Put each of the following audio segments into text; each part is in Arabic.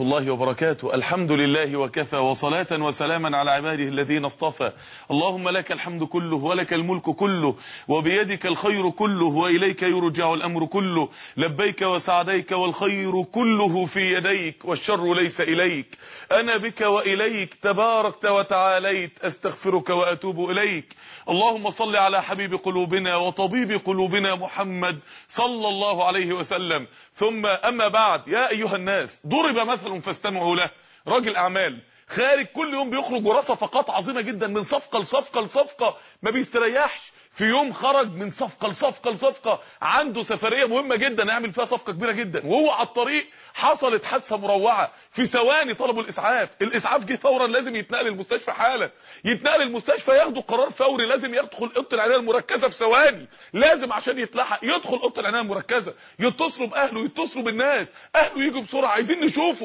الله وبركاته. الحمد لله وكفى، وصلاة وسلاما على عباده الذين اصطفى. اللهم لك الحمد كله ولك الملك كله وبيدك الخير كله وإليك يرجع الأمر كله، لبيك وسعديك والخير كله في يديك والشر ليس إليك، أنا بك وإليك تباركت وتعاليت، أستغفرك وأتوب إليك. اللهم صل على حبيب قلوبنا وطبيب قلوبنا محمد صلى الله عليه وسلم. ثم أما بعد، يا أيها الناس ضرب مثل فاستمعوا له. راجل أعمال خارج كل يوم بيخرج وراه صفقات عظيمة جدا، من صفقة لصفقة لصفقة، ما بيستريحش. في يوم خرج من صفقة لصفقة لصفقة، عنده سفرية مهمة جدا يعمل فيها صفقة كبيرة جدا، وهو على الطريق حصلت حادثة مروعة. في ثواني طلبوا الإسعاف جه فورا، لازم يتنقل المستشفى حالا، يتنقل المستشفى، ياخدوا قرار فوري، لازم يدخل اوضه العنايه المركزه في ثواني، لازم عشان يتلحق يدخل اوضه العنايه المركزه، يتصلوا باهله، يتصلوا بالناس، اهله يجوا بسرعه، عايزين نشوفه.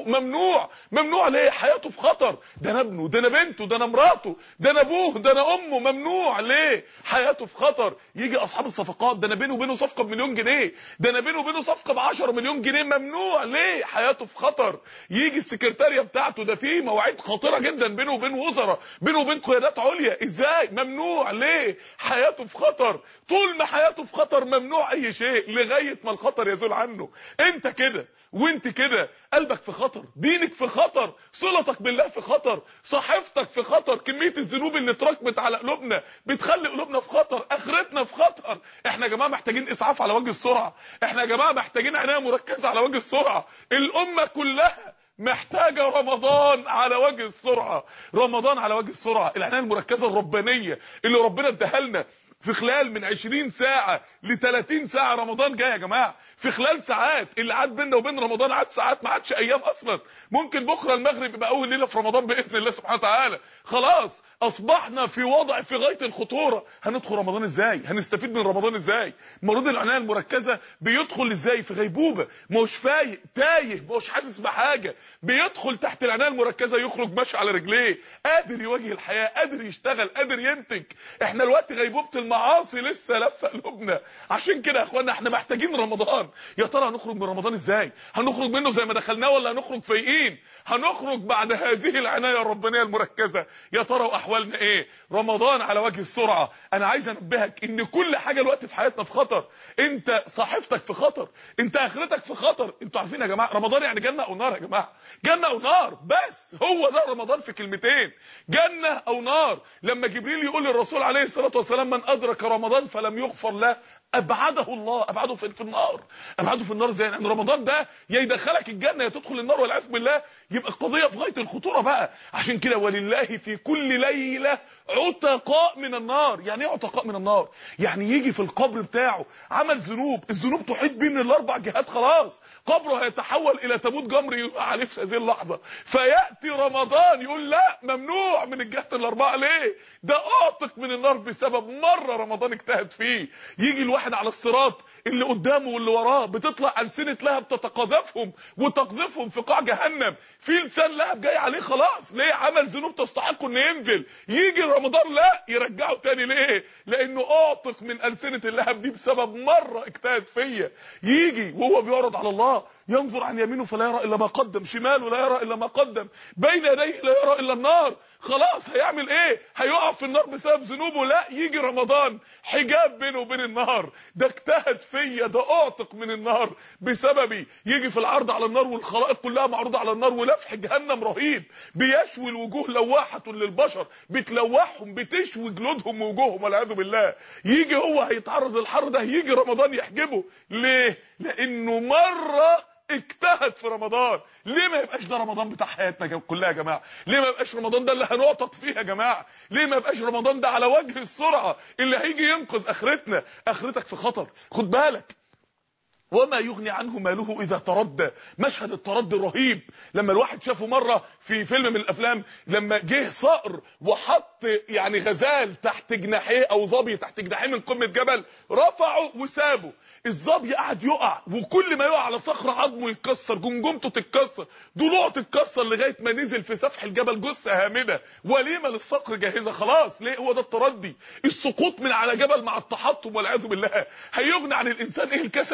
ممنوع ليه؟ حياته في خطر، ده انا ابنه، ده انا بنته، ده انا مراته، ده انا ابوه، ده انا امه. ممنوع ليه؟ حياته في خطر. يجي اصحاب الصفقات، ده انا بينه وبينه صفقه بمليون جنيه، ده انا بينه وبينه صفقه ب10 مليون جنيه. ممنوع ليه؟ حياته في خطر. يجي السكرتاريه بتاعته، ده فيه مواعيد خطيره جدا بينه وبين وزراء، بينه وبين قيادات عليا، ازاي؟ ممنوع ليه؟ حياته في خطر. طول ما حياته في خطر ممنوع اي شيء، لغايه ما الخطر يزول عنه. انت كده وانت كده، قلبك في خطر، دينك في خطر، صلتك بالله في خطر، صحيفتك في خطر. كميه الذنوب اللي اتراكمت على قلوبنا بتخلي قلوبنا في خطر، اخرتنا في خطر. احنا يا جماعه محتاجين اسعاف على وجه السرعه، احنا يا جماعه محتاجين عنايه مركزه على وجه السرعه. الامه كلها محتاجه رمضان على وجه السرعه، رمضان على وجه السرعه. العنايه المركزه الربانيه اللي ربنا اداها لنا في خلال من 20 ساعة ل 30 ساعة. رمضان جاي يا جماعة في خلال ساعات، اللي عاد بيننا وبين رمضان عاد ساعات، ما عادش ايام اصلا. ممكن بكرة المغرب يبقى اول ليلة في رمضان باذن الله سبحانه وتعالى. خلاص اصبحنا في وضع في غاية الخطورة. هندخل رمضان ازاي؟ هنستفيد من رمضان ازاي؟ مريض العناية المركزة بيدخل ازاي؟ في غيبوبة، مش فايق، تايه، مش حاسس بحاجة. بيدخل تحت العناية المركزة، يخرج ماشي على رجليه، قادر يواجه الحياة، قادر يشتغل، قادر ينتج. احنا الوقت غيبوبة المعاصي لسه لفه قلوبنا. عشان كده يا اخوانا احنا محتاجين رمضان. يا ترى هنخرج من رمضان ازاي؟ هنخرج منه زي ما دخلناه ولا هنخرج فايقين؟ هنخرج بعد هذه العنايه الربانيه المركزه، يا ترى واحوالنا ايه؟ رمضان على وجه السرعه. انا عايز انبهك ان كل حاجه الوقت في حياتنا في خطر. انت صحيفتك في خطر، انت اخرتك في خطر. انتوا عارفين يا جماعه رمضان يعني جنه او نار يا جماعه، جنه او نار، بس هو ده رمضان في كلمتين، جنه او نار. لما جبريل يقول للرسول عليه الصلاه والسلام من ادرك رمضان فلم يغفر له، ابعده الله، ابعده في النار، ابعده في النار. زي ان رمضان ده يا يدخلك الجنه يا تدخل النار والعياذ بالله، يبقى القضيه في غايه الخطوره بقى. عشان كده ولله في كل ليله عتقاء من النار. يعني ايه عتقاء من النار؟ يعني يجي في القبر بتاعه عمل ذنوب، الذنوب تحيط بيه من الاربع جهات، خلاص قبره هيتحول الى تابوت جمر يقع عليه في هذه اللحظه. فياتي رمضان يقول لا، ممنوع من الجهات الاربعه. ليه؟ ده اعتق من النار بسبب مره رمضان اجتهد فيه. يجي الواحد على الصراط، اللي قدامه واللي وراه بتطلع ألسنة لهب تتقاذفهم وتقذفهم في قاع جهنم، في لسان لهب جاي عليه خلاص. ليه؟ عمل ذنوب تستحق انه ينزل. يجي رمضان لا، يرجعه تاني. ليه؟ لانه اعتق من ألسنة اللهب دي بسبب مرة اجتهد فيا. يجي وهو بيعرض على الله، ينظر عن يمينه فلا يرى الا ما قدم، شماله لا يرى الا ما قدم، بين يديه لا يرى الا النار. خلاص هيعمل ايه؟ هيقع في النار بسبب ذنوبه. لا، يجي رمضان حجاب بينه وبين النار، ده اجتهد فيا، ده اعتق من النار بسببي. يجي في العرض على النار والخلائق كلها معروضه على النار، ولفح جهنم رهيب بيشوي الوجوه، لواحه للبشر، بتلوحهم، بتشوي جلودهم ووجوههم والعياذ بالله. يجي هو هيتعرض للحر ده، يجي رمضان يحجبه. ليه؟ لانه مره اجتهد في رمضان. ليه ما يبقاش ده رمضان بتاع حياتنا كلها يا جماعه؟ ليه ما يبقاش رمضان ده اللي هنعتق فيه يا جماعه؟ ليه ما يبقاش رمضان ده على وجه السرعه اللي هيجي ينقذ اخرتنا؟ اخرتك في خطر، خد بالك. وما يغني عنه ماله اذا تردى. مشهد التردي الرهيب لما الواحد شافه مره في فيلم من الافلام، لما جه صقر وحط يعني غزال تحت جناحيه او ظبي تحت جناحيه من قمه جبل، رفعه وسابه. الظبي قعد يقع، وكل ما يقع على صخره عظمه يتكسر، جمجمته تتكسر، ضلوعه تتكسر، لغايه ما نزل في سفح الجبل جثه هامده. وليمه للصقر جاهزه خلاص. ليه؟ هو ده التردي، السقوط من على جبل مع التحطم والعياذ بالله. هيغني عن الانسان ايه الكسل اللي كسبه؟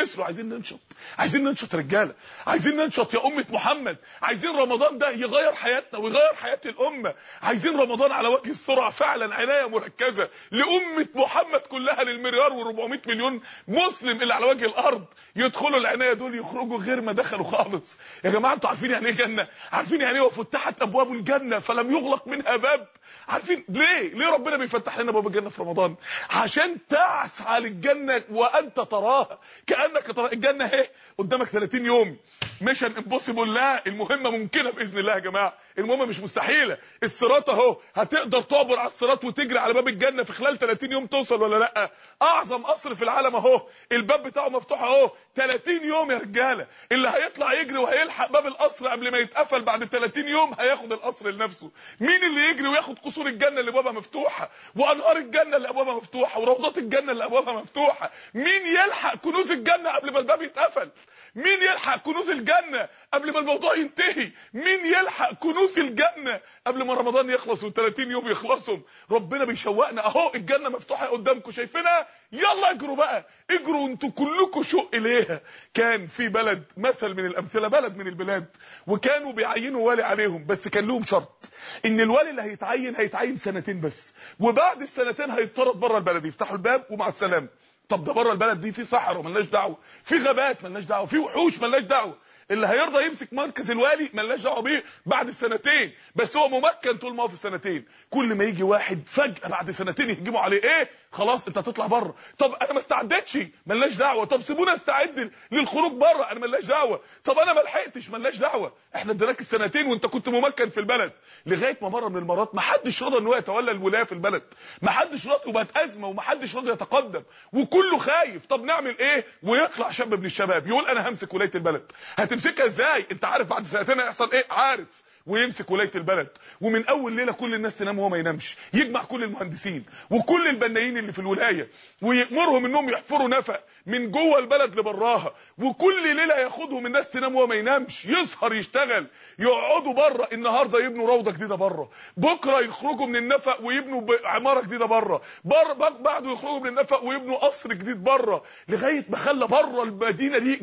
كسلوا. عايزين ننشط رجاله، عايزين ننشط يا امه محمد. عايزين رمضان ده يغير حياتنا ويغير حياه الامه. عايزين رمضان على وجه السرعه فعلا، عنايه مركزه لامه محمد كلها، للمليار و400 مليون مسلم اللي على وجه الارض. يدخلوا العنايه دول يخرجوا غير ما دخلوا خالص. يا جماعه انتوا عارفين يعني ايه جنه؟ عارفين يعني ايه وفتحت ابواب الجنه فلم يغلق منها باب؟ عارفين ليه ربنا بيفتح لنا باب الجنه في رمضان؟ عشان تسعى للجنه وانت تراها كانك ترى الجنه اهي قدامك 30 يوم. ميشن امبوسيبل، لا، المهمه ممكنه باذن الله يا جماعه، المهمه مش مستحيله. الصراط اهو، هتقدر تعبر على الصراط وتجري على باب الجنه في خلال 30 يوم توصل ولا لا؟ اعظم قصر في العالم اهو، الباب بتاعه مفتوح اهو 30 يوم يا رجاله. اللي هيطلع يجري وهيلحق باب القصر قبل ما يتقفل بعد 30 يوم هياخد القصر لنفسه. مين اللي يجري وياخد قصور الجنه اللي ابوابها مفتوحه، وانهار الجنه اللي ابوابها مفتوحه، وروضات الجنه اللي ابوابها مفتوحه؟ مين يلحق كنوز الجنه قبل ما الباب يتقفل؟ مين يلحق كنوز الجنه قبل ما الموضوع ينتهي؟ مين يلحق كنوز الجنه قبل ما رمضان يخلص و30 يوم يخلصوا؟ ربنا بيشوقنا اهو، الجنه مفتوحه قدامكم شايفينها، يلا اجروا بقى، اجروا انتوا كلكم شوق اليها. كان في بلد، مثل من الامثله، بلد من البلاد، وكانوا بيعينوا والي عليهم، بس كان لهم شرط ان الوالي اللي هيتعين سنتين بس، وبعد السنتين هيطرد بره البلد، يفتحوا الباب ومع السلامه. طب ده بره البلد دي في صحراء ملناش دعوه، في غابات ملناش دعوه، في وحوش ملناش دعوه. اللي هيرضى يمسك مركز الوالي ملناش دعوه بيه بعد السنتين، بس هو ممكن طول ما هو في السنتين. كل ما يجي واحد فجاه بعد سنتين يهجموا عليه، ايه خلاص انت هتطلع بره. طب انا ما استعدتش، ملناش دعوه. طب سيبونا استعد للخروج بره، انا ملناش دعوه. طب انا ما لحقتش، ملناش دعوه. احنا اديناك السنتين وانت كنت ممكن في البلد. لغايه ما مره من المرات ما حدش رضى ان هو يتولى الولايه في البلد، ما حدش رضى، وبقت ازمه وما حدش رضى يتقدم وكله خايف. طب نعمل ايه؟ ويطلع شاب من الشباب يقول انا همسك ولايه البلد. هتمسكها ازاي؟ انت عارف بعد سنتين هيحصل ايه؟ عارف. ويمسك ولايه البلد، ومن اول ليله كل الناس تنام وهو ما ينامش، يجمع كل المهندسين وكل البنايين اللي في الولايه ويامرهم انهم يحفروا نفق من جوه البلد لبراها، وكل ليله ياخدهم الناس تنام وهو ما ينامش، يسهر يشتغل، يقعدوا بره. النهارده يبنوا روضه جديده بره، بكره يخرجوا من النفق ويبنوا عماره جديده بره، بعده يخرجوا من النفق ويبنوا قصر جديد بره، لغايه ما خلى بره المدينه دي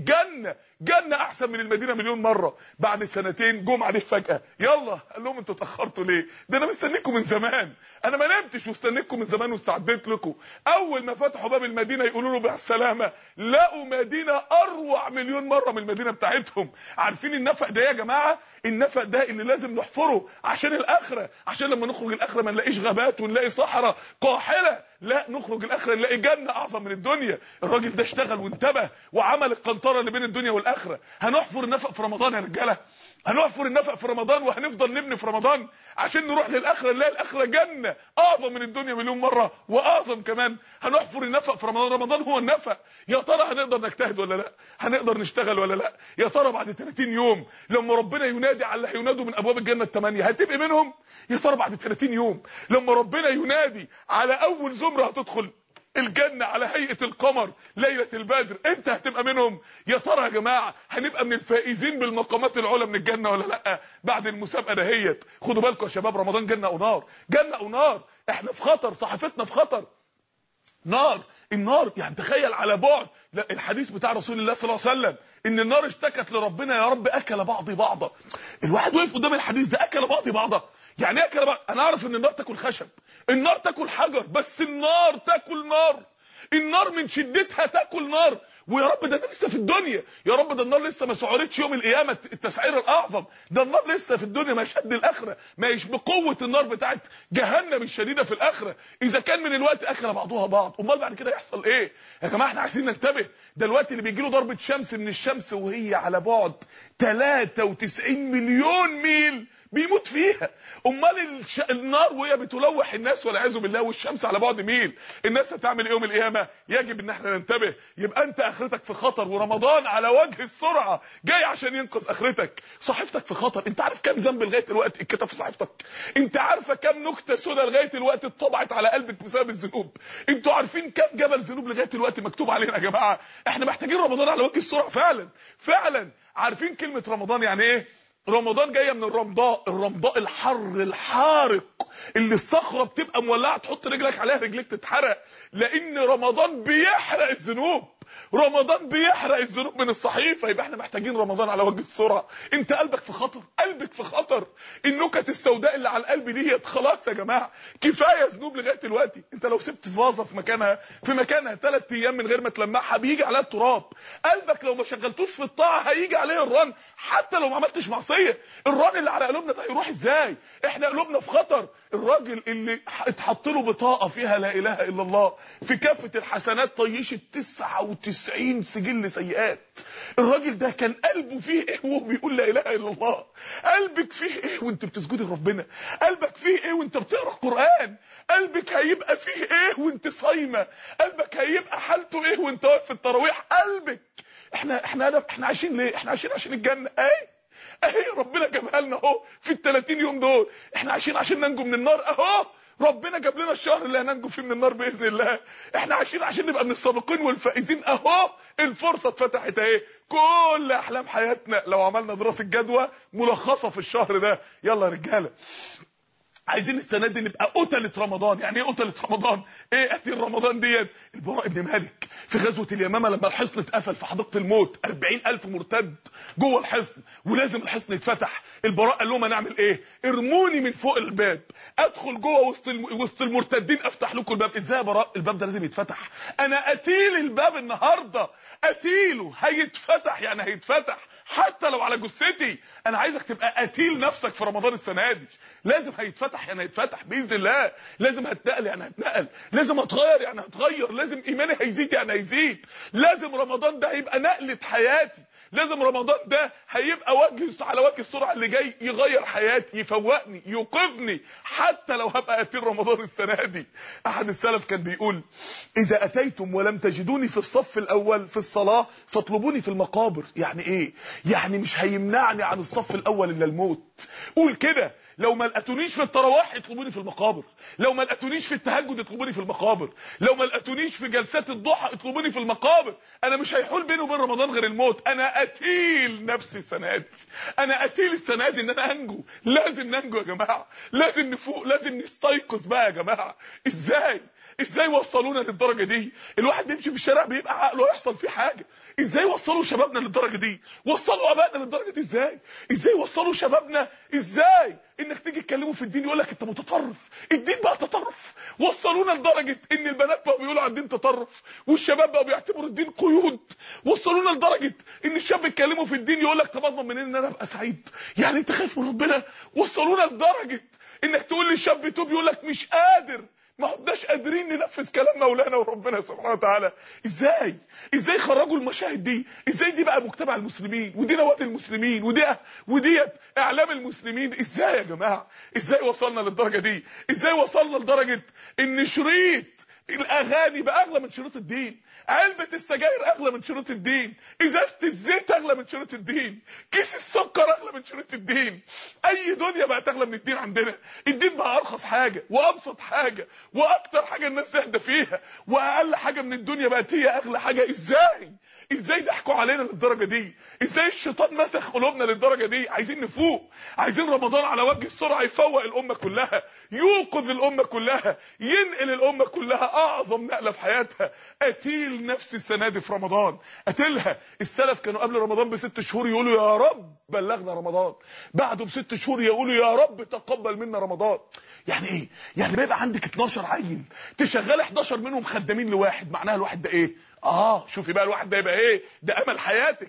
جنه احسن من المدينه مليون مره. بعد سنتين جم عليه فجاه، يلا، قال لهم انتوا اتاخرتوا ليه؟ ده انا مستنيكم من زمان، انا ما نمتش واستنيتكم من زمان واستعديت لكم. اول ما فتحوا باب المدينه يقولوا له بالسلامه، لقوا مدينه اروع مليون مره من المدينه بتاعتهم. عارفين النفق ده يا جماعه؟ النفق ده اللي لازم نحفره عشان الاخره، عشان لما نخرج الاخره ما نلاقيش غابات ونلاقي صحراء قاحله، لا، نخرج الاخره نلاقي جنه اعظم من الدنيا. الراجل ده اشتغل وانتبه وعمل القنطره اللي بين الدنيا والاخره. هنحفر النفق في رمضان يا رجاله، هنحفر النفق في رمضان، وهنفضل نبني في رمضان عشان نروح للاخره نلاقي الاخره جنه اعظم من الدنيا مليون مره واعظم كمان. هنحفر النفق في رمضان، رمضان هو النفق. يا ترى هنقدر نجتهد ولا لا؟ هنقدر نشتغل ولا لا؟ يا ترى بعد 30 يوم لما ربنا ينادي على اللي هينادوا من ابواب الجنه ال8 هتبقى منهم؟ يا ترى بعد 30 يوم لما ربنا ينادي على اول زمره هتدخل الجنة على هيئة القمر ليلة البدر، انت هتبقى منهم؟ يا ترى يا جماعة هنبقى من الفائزين بالمقامات العلى من الجنة ولا لا بعد المسابقة دهيت؟ خدوا بالكم يا شباب، رمضان جنة او نار، جنة او نار. احنا في خطر، صحافتنا في خطر. نار، النار يعني تخيل على بعد. لا، الحديث بتاع رسول الله صلى الله عليه وسلم ان النار اشتكت لربنا، يا رب اكل بعضي بعضا. الواحد وقف قدام الحديث ده، اكل بعضي بعضا يعني ايه اكل بعض؟ انا اعرف ان النار تاكل خشب، النار تاكل حجر، بس النار تاكل نار، النار من شدتها تاكل نار. ويا رب ده لسه في الدنيا، يا رب ده النار لسه ما سعرتش يوم القيامه التسعير الاعظم، ده النار لسه في الدنيا ما شد الاخره، ما يش بقوه النار بتاعت جهنم الشديده في الاخره. اذا كان من الوقت اكل بعضها بعض، امال بعد كده يحصل ايه يا جماعه؟ احنا عايزين ننتبه. ده الوقت اللي بيجي له ضربه شمس من الشمس وهي على بعد 93 مليون ميل بيموت فيها. امال النار وهي بتلوح الناس والعياذ بالله والشمس على بعد ميل، الناس هتعمل ايه يوم القيامه؟ يجب ان احنا ننتبه. يبقى انت اخرتك في خطر، ورمضان على وجه السرعه جاي عشان ينقذ اخرتك. صحيفتك في خطر. انت عارف كام ذنب لغايه الوقت اتكتب في صحيفتك؟ انت عارفه كام نكته سوداء لغايه الوقت اتطبعت على قلبك بسبب الذنوب؟ انتوا عارفين كام جبل ذنوب لغايه الوقت مكتوب علينا يا جماعه؟ احنا محتاجين رمضان على وجه السرعه فعلا فعلا. عارفين كلمه رمضان يعني ايه؟ رمضان جايه من الرمضاء الحر الحارق، اللي الصخره بتبقى مولعه تحط رجلك عليها رجلك تتحرق، لان رمضان بيحرق الذنوب. رمضان بيحرق الذنوب من الصحيفه. يبقى احنا محتاجين رمضان على وجه السرعه. انت قلبك في خطر، قلبك في خطر. النكت السوداء اللي على القلب ديت خلاص يا جماعه، كفايه ذنوب لغايه دلوقتي. انت لو سبت فازه في مكانها 3 ايام من غير ما تلمعها بيجي عليها التراب. قلبك لو ما شغلتوش في الطاعه هيجي عليه الرن، حتى لو ما عملتش معصيه. الرن اللي على قلوبنا ده هيروح ازاي؟ احنا قلوبنا في خطر. الراجل اللي اتحط له بطاقه فيها لا اله الا الله، في كافه الحسنات طيشت 99 سجل سيئات. الراجل ده كان قلبه فيه ايه وهو بيقول لا اله الا الله؟ قلبك فيه ايه وانت بتسجدي لربنا؟ قلبك فيه ايه وانت بتقرا قران؟ قلبك هيبقى فيه ايه وانت صايمه؟ قلبك هيبقى حالته ايه وانت واقف في التراويح؟ قلبك. احنا عايشين ليه؟ احنا عايشين عشان الجنه. اهي ربنا جابها لنا اهو في ال30 يوم دول. احنا عايشين عشان ننجو من النار اهو. ربنا جاب لنا الشهر اللي هننجو فيه من النار باذن الله. احنا عايشين عشان نبقى من السابقين والفائزين اهو. الفرصه اتفتحت اهي. كل احلام حياتنا لو عملنا دراسه جدوى ملخصه في الشهر ده. يلا يا رجاله، عايزين السنه دي نبقى قتله رمضان. يعني ايه قتله رمضان؟ ايه قتل رمضان ديت؟ البراء بن مالك في غزوه اليمامه لما الحصن اتقفل في حديقه الموت، 40,000 مرتد جوه الحصن ولازم الحصن يتفتح. البراء قال لهم هنعمل ايه؟ ارموني من فوق الباب، ادخل جوه وسط المرتدين افتح لكم الباب. ازاي يا براء؟ الباب ده لازم يتفتح. انا قتيل الباب النهارده، قتيله هيتفتح، يعني هيتفتح حتى لو على جثتي. انا عايزك تبقى قتيل نفسك في رمضان السنه دي. لازم هيتفتح يعني هيتفتح باذن الله. لازم هتنقل يعني هتنقل. لازم هتغير يعني هتغير. لازم ايماني هيزيد يعني هيزيد. لازم رمضان ده هيبقى نقله حياتي. لازم رمضان ده هيبقى على وجه السرعه اللي جاي يغير حياتي، يفوقني، يوقظني، حتى لو هبقى قتيل رمضان السنه دي. احد السلف كان بيقول: اذا اتيتم ولم تجدوني في الصف الاول في الصلاه فاطلبوني في المقابر. يعني ايه؟ يعني مش هيمنعني عن الصف الاول الا الموت. قول كده: لو ما لقيتونيش في التراويح اطلبوني في المقابر، لو ما لقيتونيش في التهجد اطلبوني في المقابر، لو ما لقيتونيش في جلسات الضحى اطلبوني في المقابر. انا مش هيحول بيني وبين رمضان غير الموت. انا قتيل نفسي السنه دي، انا قتيل السنه دي ان انا انجو. لازم ننجو يا جماعه، لازم نفوق، لازم نستيقظ بقى يا جماعه. ازاي وصلونا للدرجه دي؟ الواحد بيمشي في الشارع بيبقى عقله يحصل فيه حاجه. ازاي وصلوا شبابنا للدرجه دي؟ وصلوا ابائنا للدرجه دي ازاي وصلوا شبابنا؟ ازاي انك تيجي تكلموا في الدين يقول لك انت متطرف؟ الدين بقى تطرف. وصلونا لدرجه ان البنات بقوا بيقولوا على الدين تطرف، والشباب بقوا بيعتبروا الدين قيود. وصلونا لدرجه ان الشاب يتكلموا في الدين يقول لك طب اضمن منين ان انا ابقى سعيد؟ يعني انت خايف من ربنا؟ وصلونا لدرجه انك تقول للشاب توب يقول لك مش قادر. ما عدناش قادرين ننفذ كلام مولانا وربنا سبحانه وتعالى. ازاي خرجوا المشاهد دي؟ ازاي دي بقى مجتمع المسلمين، ودي نوادي المسلمين، وديت اعلام المسلمين؟ ازاي يا جماعه؟ ازاي وصلنا للدرجه دي؟ ازاي وصلنا لدرجه ان شريط الاغاني بقى اغلى من شريط الدين، علبة السجاير اغلى من شريط الدين، ازازة الزيت اغلى من شريط الدين، كيس السكر اغلى من شريط الدين. اي دنيا بقت اغلى من الدين عندنا. الدين بقى ارخص حاجة وابسط حاجة واكتر حاجة الناس تهدى فيها، واقل حاجة من الدنيا بقت هي اغلى حاجة. ازاي ضحكوا علينا للدرجة دي؟ ازاي الشيطان مسخ قلوبنا للدرجة دي؟ عايزين نفوق. عايزين رمضان على وجه السرعة يفوق الامة كلها، يوقظ الامة كلها، ينقل الامة كلها اعظم نقلة في حياتها. قتيل نفسي السنه دي في رمضان، قتلها. السلف كانوا قبل رمضان ب6 شهور يقولوا يا رب بلغنا رمضان، بعده ب6 شهور يقولوا يا رب تقبل منا رمضان. يعني ايه؟ يعني بيبقى عندك 12 عين تشغل 11 منهم خدامين لواحد. معناها الواحد ده ايه؟ شوفي بقى الواحد ده يبقى ايه؟ ده امل حياتك.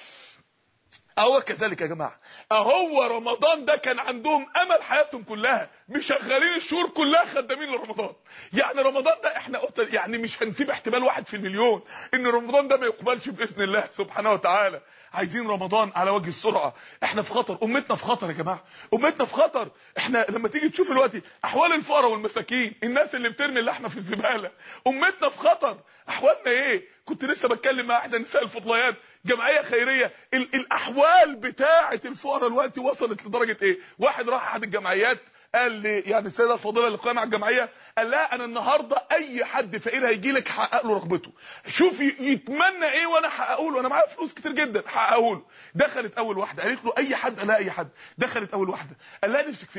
اهو كذلك يا جماعه، اهو رمضان ده كان عندهم امل حياتهم كلها، مشغلين الشهور كلها خدامين لرمضان. يعني رمضان ده احنا يعني مش هنسيب احتمال 1 في المليون ان رمضان ده ما يقبلش باذن الله سبحانه وتعالى. عايزين رمضان على وجه السرعه. احنا في خطر، امتنا في خطر يا جماعه، امتنا في خطر. احنا لما تيجي تشوف دلوقتي احوال الفقراء والمساكين، الناس اللي بترمي اللحمه في الزباله، امتنا في خطر. احوالنا ايه؟ كنت لسه بتكلم مع احدى نساء الفضليات، جمعيه خيريه، الاحوال بتاعه الفقراء دلوقتي وصلت لدرجه ايه؟ واحد راح احد الجمعيات قال لي، يعني السيده الفاضله اللي قائمه على الجمعيه، قال لها انا النهارده اي حد فقير هيجي لك حقق له رغبته، شوفي يتمنى ايه وانا احققه له، انا معايا فلوس كتير جدا احققه له. دخلت اول واحده قالت له اي حد، لا اي حد. دخلت اول واحده قال لها نفسك في ايه؟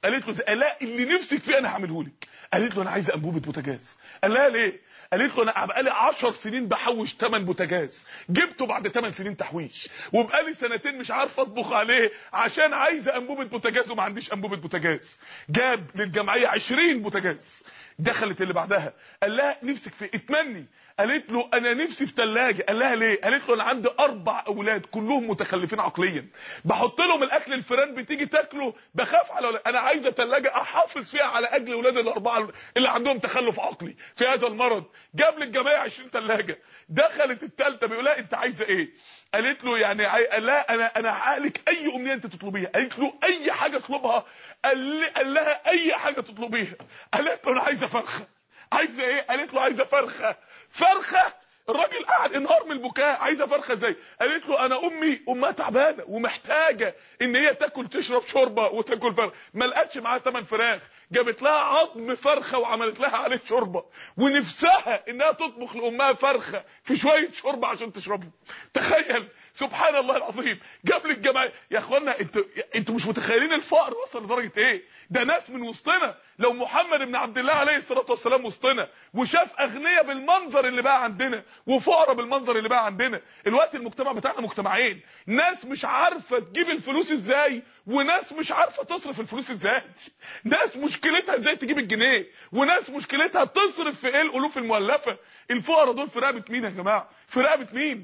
قالت له قال لها اللي نفسك فيه انا هعمله لك. قالت له انا عايزه انبوبه بوتاجاز. قال لها ليه؟ قالت له انا بقالي 10 سنين بحوش 8 بوتاجاز، جبته بعد 8 سنين تحويش، وبقالي سنتين مش عارفه اطبخ عليه عشان عايزه انبوبه بوتاجاز وما عنديش انبوبه بوتاجاز. جاب للجمعيه 20 بوتاجاز. دخلت اللي بعدها قال لها نفسك في اتمني. قالت له انا نفسي في ثلاجه. قال لها ليه؟ قالت له انا عندي 4 اولاد كلهم متخلفين عقليا، بحط لهم الاكل الفيران بتيجي تاكله بخاف على انا عايزه ثلاجه احافظ فيها على اجل اولاد الاربعه اللي عندهم تخلف عقلي في هذا المرض. جاب للجماعه 20 ثلاجه. دخلت الثالثه بيقول لها انت عايزه ايه؟ قالت له يعني قال لها انا هقلك اي امنيه انت تطلبيها. قالت له اي حاجه اطلبها. قال لها اي حاجه تطلبيها. قالت له انا عايزه فرخه. عايزه ايه؟ قالت له عايزه فرخه. فرخه؟ الراجل قاعد انهار من البكاء. عايزه فرخه ازاي؟ قالت له انا امها تعبانه ومحتاجه ان هي تاكل تشرب شوربه وتاكل فرخه، ما لقتش معاها 8 فراخ، جابت لها عظم فرخه وعملت لها عليه شوربه، ونفسها انها تطبخ لامها فرخه في شويه شوربه عشان تشربها. تخيل، سبحان الله العظيم. جاب لي الجماعه يا اخوانا، انتوا مش متخيلين الفقر وصل لدرجه ايه. ده ناس من وسطنا. لو محمد بن عبد الله عليه الصلاه والسلام وسطنا وشاف اغنياء بالمنظر اللي بقى عندنا وفقراء بالمنظر اللي بقى عندنا، الوقت المجتمع بتاعنا مجتمعين، ناس مش عارفه تجيب الفلوس ازاي وناس مش عارفه تصرف الفلوس ازاي. ناس مشكلتها ازاي تجيب الجنيه وناس مشكلتها تصرف في ايه الالوف المؤلفه. الفقراء دول في رقبه مين يا جماعه؟ في رقبه مين؟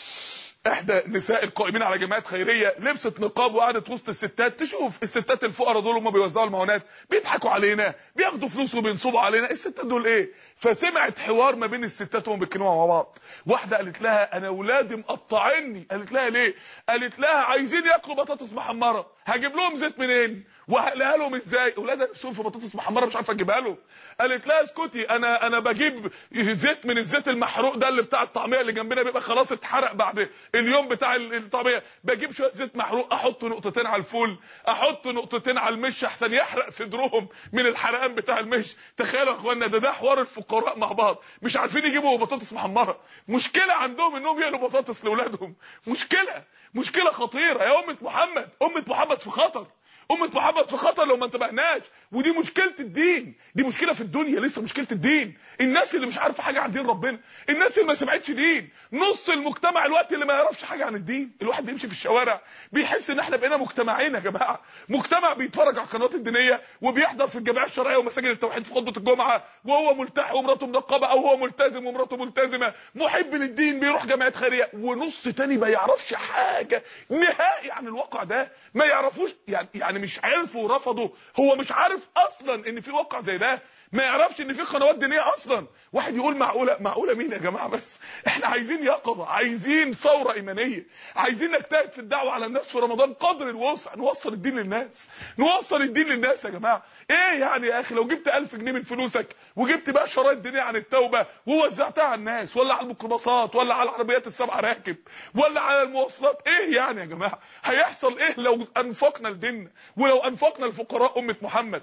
احدى نساء القائمين على جمعيات خيريه لبست نقاب وقعدت وسط الستات تشوف الستات الفقراء دول هم بيوزعوا المعونات، بيضحكوا علينا، بياخدوا فلوس وبينصبوا علينا، الستات دول ايه؟ فسمعت حوار ما بين الستات وهم بيتكلموا مع بعض. واحده قالت لها انا اولادي مقطعيني. قالت لها ليه؟ قالت لها عايزين ياكلوا بطاطس محمره، هجيب لهم زيت منين؟ وهقلها لهم ازاي؟ اولادها نفسهم في بطاطس محمره مش عارفه اجيبها لهم. قالت لها اسكتي، انا بجيب زيت من الزيت المحروق ده اللي بتاع الطعميه اللي جنبنا بيبقى خلاص اتحرق بعد اليوم بتاع الطعميه، بجيب شويه زيت محروق احط نقطتين على الفول، احط نقطتين على المش احسن يحرق صدرهم من الحرقان بتاع المش. تخيلوا يا اخوانا، ده حوار الفقراء مع بعض، مش عارفين يجيبوا بطاطس محمره. مشكله عندهم انهم يقلوا بطاطس لاولادهم. مشكله خطيره يا امه محمد. امه محمد في خطر. امه محمد في خطر لو ما انتبهناش. ودي مشكله الدين، دي مشكله في الدنيا، لسه مشكله الدين. الناس اللي مش عارفه حاجه عن دين ربنا، الناس اللي ما سمعتش دين، نص المجتمع الوقت اللي ما يعرفش حاجه عن الدين. الواحد بيمشي في الشوارع بيحس ان احنا بقينا مجتمعين يا جماعه، مجتمع بيتفرج على القنوات الدينيه وبيحضر في الجمعيه الشرعيه ومساجد التوحيد في خطبه الجمعه وهو ملتحي ومراته منقبه، او هو ملتزم ومراته ملتزمه، محب للدين بيروح جمعيات خيريه، ونص تاني ما يعرفش حاجه نهائي عن الواقع ده، ما يعرفوش. يعني مش عرفوا ورفضوا، هو مش عارف اصلا ان في واقع زي ده، ما يعرفش ان في قنوات دينيه اصلا. واحد يقول معقوله مين يا جماعه؟ بس احنا عايزين يقظه، عايزين ثوره ايمانيه، عايزين نجتهد في الدعوه على الناس في رمضان قدر الوسع، نوصل الدين للناس يا جماعه. ايه يعني يا اخي لو جبت 1000 جنيه من فلوسك وجبت بقى شرايط دينيه عن التوبه ووزعتها على الناس، ولا على الميكروباصات، ولا على العربيات السبع راكب، ولا على المواصلات، ايه يعني يا جماعه؟ هيحصل ايه لو انفقنا لديننا ولو انفقنا لفقراء امه محمد؟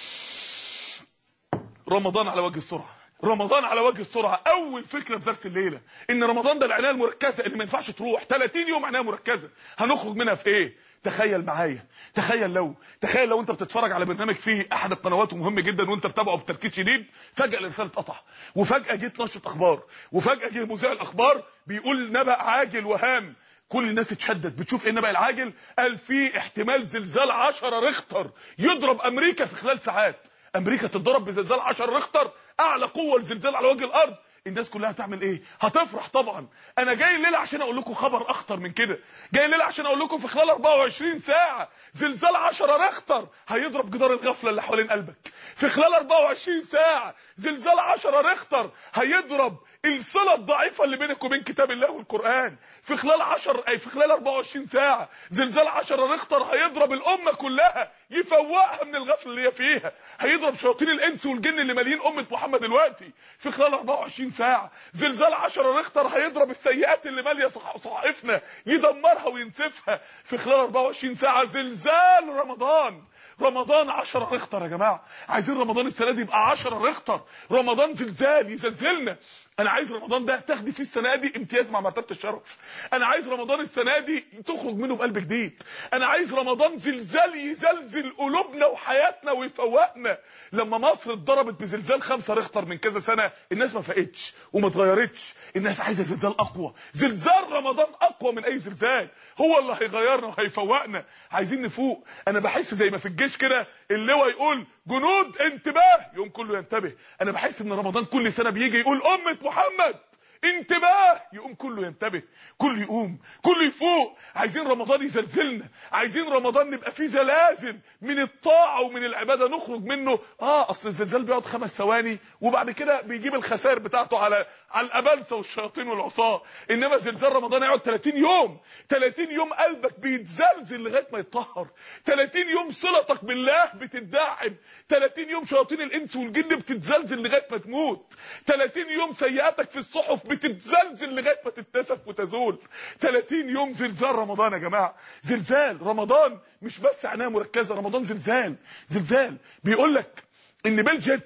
رمضان على وجه السرعه، رمضان على وجه السرعه. اول فكره في درس الليله ان رمضان ده العنايه المركزه اللي ما ينفعش تروح. 30 يوم عنايه مركزه، هنخرج منها في ايه؟ تخيل معايا، تخيل لو انت بتتفرج على برنامج فيه احد القنوات مهم جدا وانت بتابعه بتركيز شديد، فجاه الرساله اتقطع، وفجاه جيت نشره اخبار، وفجاه جه مذيع الاخبار بيقول نبأ عاجل وهام. كل الناس اتشدت بتشوف ايه النبأ العاجل؟ قال في احتمال زلزال 10 ريختر يضرب امريكا في خلال ساعات. امريكا تتضرب بزلزال 10 ريختر، اعلى قوه لزلزال على وجه الارض. الناس كلها هتعمل ايه؟ هتفرح طبعا. انا جاي الليله عشان اقول لكم خبر اخطر من كده، جاي الليله عشان اقول لكم في خلال 24 ساعه زلزال 10 ريختر هيضرب جدار الغفله اللي حوالين قلبك. في خلال 24 ساعه زلزال 10 ريختر هيضرب الصله الضعيفه اللي بينك وبين كتاب الله والقران. في خلال 24 ساعه زلزال 10 ريختر هيضرب الامه كلها، يفوقها من الغفله اللي هي فيها، هيضرب شياطين الانس والجن اللي مالين امه محمد دلوقتي. في خلال 24 ساعه زلزال 10 ريختر هيضرب السيئات اللي ماليه صحائفنا، يدمرها وينسفها. في خلال 24 ساعه زلزال رمضان 10 ريختر يا جماعه. عايزين رمضان السنه دي يبقى 10 ريختر، رمضان زلزال يزلزلنا. انا عايز رمضان ده تاخدي فيه السنه دي امتياز مع مرتبه الشرف. انا عايز رمضان السنه دي تخرج منه بقلب جديد. انا عايز رمضان زلزال يزلزل قلوبنا وحياتنا ويفوقنا. لما مصر اتضربت بزلزال 5 ريختر من كذا سنه الناس ما فاقتش وما اتغيرتش. الناس عايزه زلزال اقوى. زلزال رمضان اقوى من اي زلزال، هو اللي هيغيرنا وهيفوقنا. عايزين نفوق. انا بحس زي ما في الجيش كده اللواء يقول جنود انتباه يوم كله ينتبه. انا بحس ان رمضان كل سنه بيجي يقول امه محمد انتباه يقوم كله ينتبه، كله يقوم، كله يفوق. عايزين رمضان يزلزلنا، عايزين رمضان نبقى فيه زلازل من الطاعه ومن العباده نخرج منه. اصل الزلزال بيقعد 5 ثواني وبعد كده بيجيب الخسائر بتاعته على الابلسه والشياطين والعصاه. انما زلزال رمضان يقعد 30 يوم. 30 يوم قلبك بيتزلزل لغايه ما يتطهر. 30 يوم صلتك بالله بتدعم. 30 يوم شياطين الانس والجن بتتزلزل لغايه ما تموت. 30 يوم سيئاتك في الصحف بتتزلزل لغايه ما تتنسف وتزول. 30 يوم زلزال رمضان يا جماعه. زلزال رمضان مش بس عنايه مركزه، رمضان زلزال. زلزال. بيقول لك ان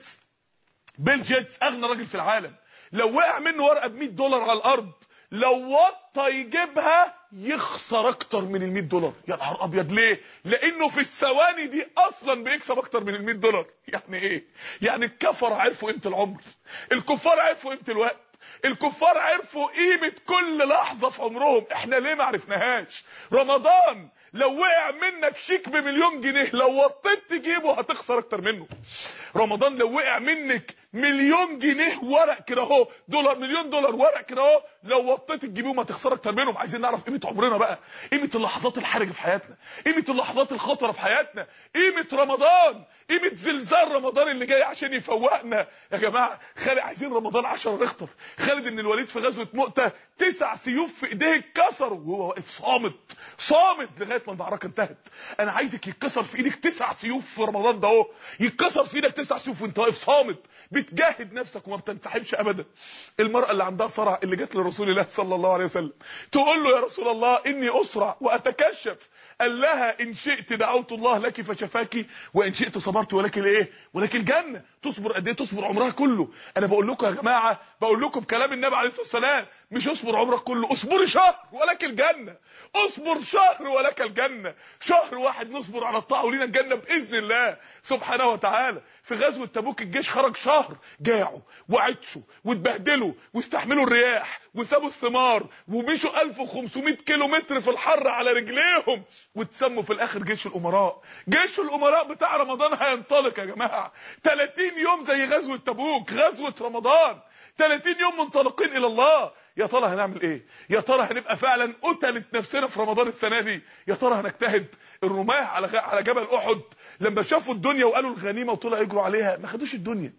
بيل جيتس اغنى راجل في العالم، لو وقع منه ورقه ب $100 على الارض لو وطى يجيبها يخسر اكتر من $100. يا نهار ابيض. ليه؟ لانه في الثواني دي اصلا بيكسب اكتر من $100. يعني ايه؟ يعني الكفر عرفوا قيمه العمر، الكفار عرفوا قيمه الوقت، الكفار عرفوا قيمه كل لحظه في عمرهم. احنا ليه ما عرفناهاش؟ رمضان لو وقع منك شيك ب1,000,000 جنيه لو وطيت تجيبه هتخسر اكتر منه. رمضان لو وقع منك 1,000,000 جنيه ورق كده اهو، $1,000,000 ورق كده اهو، لو وطيت تجيبهم هتخسر اكتر منهم. عايزين نعرف قيمه عمرنا بقى، قيمه اللحظات الحرجه في حياتنا، قيمه اللحظات الخطره في حياتنا، قيمه رمضان، قيمه زلزال رمضان اللي جاي عشان يفوقنا يا جماعه. عايزين رمضان 10 ريختر. خالد بن الوليد في غزوه مؤتة 9 سيوف في ايديه اتكسروا وهو واقف صامت لغايه ما المعركه انتهت. انا عايزك يتكسر في ايدك 9 سيوف في رمضان ده اهو، يتكسر في ايدك 9 سيوف وانت واقف صامت بتجاهد نفسك وما بتنسحبش ابدا. المراه اللي عندها صرع اللي جت لرسول الله صلى الله عليه وسلم تقول له يا رسول الله اني اسرع واتكشف، قال لها ان شئت دعوت الله لك فشفاكي وان شئت صبرت ولكن ايه؟ ولكن الجنه. تصبر قد ايه؟ تصبر عمرها كله. انا بقول لكم يا جماعه، بقول لكم بكلام النبي عليه الصلاه والسلام، مش اصبر عمرك كله، اصبري شهر ولك الجنه. اصبر شهر ولك الجنه. شهر واحد نصبر على الطاعه ولينا الجنه باذن الله سبحانه وتعالى. في غزوه تبوك الجيش خرج شهر، جاعوا وعطشوا واتبهدلوا واستحملوا الرياح وسابوا الثمار ومشوا 1500 كيلو متر في الحر على رجليهم وتسموا في الاخر جيش الامراء. جيش الامراء بتاع رمضان هينطلق يا جماعه. 30 يوم زي غزوه تبوك، غزوه رمضان 30 يوم منطلقين الى الله. يا ترى هنعمل ايه؟ يا ترى هنبقى فعلا قتلت نفسنا في رمضان السنه دي؟ يا ترى هنجتهد؟ الرماة على جبل احد لما شافوا الدنيا وقالوا الغنيمه وطلعوا يجروا عليها ما خدوش الدنيا،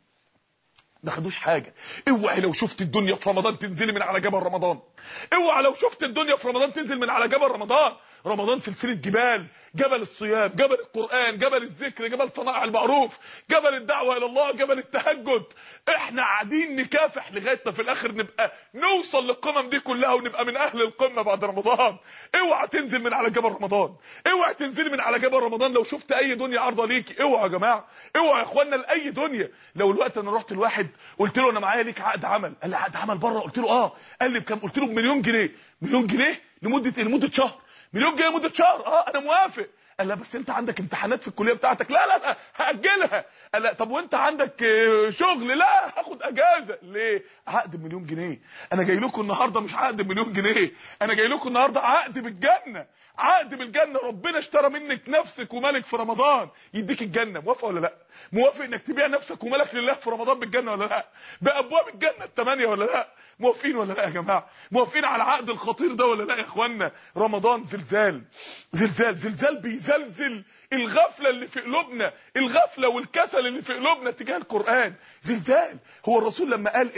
ما خدوش حاجه. اوعي لو شفت الدنيا في رمضان تنزلي من على جبل رمضان. اوعي لو شفت الدنيا في رمضان تنزل من على جبل رمضان. رمضان سلسله جبال، جبل الصيام، جبل القران، جبل الذكر، جبل صناعه المعروف، جبل الدعوه الى الله، جبل التهجد. احنا قاعدين نكافح لغايه ما في الاخر نبقى نوصل للقمم دي كلها ونبقى من اهل القمه بعد رمضان. اوعى تنزل من على جبل رمضان، اوعى تنزلي من على جبل رمضان لو شفت اي دنيا عارضه ليكي. اوعى يا جماعه، اوعى يا اخوانا لاي دنيا. لو الوقت انا رحت لواحد قلت له انا معايا ليك عقد عمل، قال لي عقد عمل بره؟ قلت له قال لي بكام؟ قلت له ب1,000,000 جنيه. 1,000,000 جنيه لمده شهر؟ 1,000,000 جنيه لمده شهر؟ انا موافق. قال لا بس انت عندك امتحانات في الكليه بتاعتك. لا هاجلها. قال لا طب وانت عندك شغل؟ لا هاخد اجازه. ليه؟ عقد ب1,000,000 جنيه. انا جاي لكم النهارده مش عقد ب1,000,000 جنيه، انا جاي لكم النهارده عقد بالجنه. عقد بالجنه. ربنا اشترى منك نفسك ومالك في رمضان يديك الجنه. موافق ولا لا؟ موافق انك تبيع نفسك ومالك لله في رمضان بالجنه ولا لا؟ بابواب الجنه ال8 ولا لا؟ موافقين ولا لا يا جماعه؟ موافقين على العقد الخطير ده ولا لا يا اخوانا؟ رمضان زلزال، زلزال بيزلزل الغفله اللي في قلوبنا، الغفله والكسل اللي في قلوبنا تجاه القران. زلزال. هو الرسول لما قال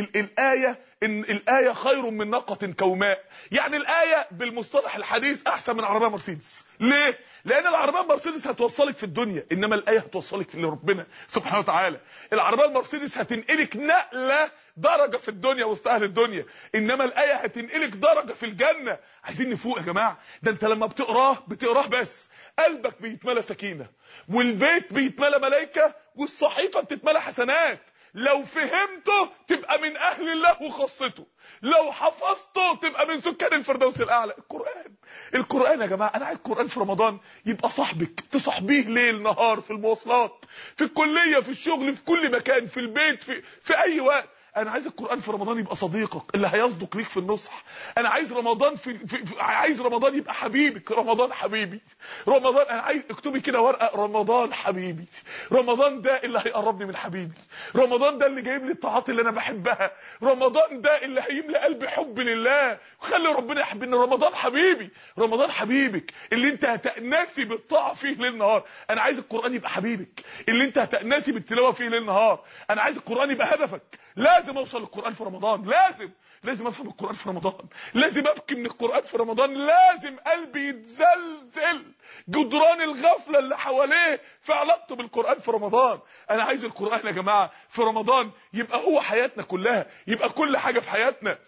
ان الايه خير من ناقه كوماء، يعني الايه بالمصطلح الحديث احسن من عربيه مرسيدس. ليه؟ لان العربيه المرسيدس هتوصلك في الدنيا، انما الايه هتوصلك لربنا سبحانه وتعالى. العربيه المرسيدس هتنقلك نقله درجه في الدنيا وسط اهل الدنيا، انما الايه هتنقلك درجه في الجنه. عايزين نفوق يا جماعه. ده انت لما بتقراه بس قلبك بيتملى سكينه، والبيت بيتملى ملائكه، والصحيفه بتتملى حسنات. لو فهمته تبقى من اهل الله وخاصته، لو حفظته تبقى من سكان الفردوس الاعلى. القرآن يا جماعة، انا عايز القرآن في رمضان يبقى صاحبك، تصاحبيه ليل نهار، في المواصلات، في الكلية، في الشغل، في كل مكان، في البيت، في اي وقت. انا عايز القرآن في رمضان يبقى صديقك اللي هيصدق ليك في النصح. انا عايز رمضان عايز رمضان يبقى حبيبك. رمضان حبيبي، رمضان انا عايز اكتبي كده ورقه، رمضان حبيبي، رمضان ده اللي هيقربني من حبيبي، رمضان ده اللي جايب لي الطاعات اللي انا بحبها، رمضان ده اللي هيملى قلبي حب لله وخلي ربنا يحبني. رمضان حبيبي، رمضان حبيبك اللي انت هتأنسي بالطاعه فيه ليل نهار. انا عايز القرآن يبقى حبيبك اللي انت هتأنسي بالتلاوه فيه ليل نهار. انا عايز القرآن يبقى هدفك. لازم اوصل للقرآن في رمضان، لازم افهم القرآن في رمضان، لازم ابكي من القرآن في رمضان، لازم قلبي يتزلزل جدران الغفلة اللي حواليه في علاقته بالقرآن في رمضان. انا عايز القرآن يا جماعة في رمضان يبقى هو حياتنا كلها، يبقى كل حاجة في حياتنا.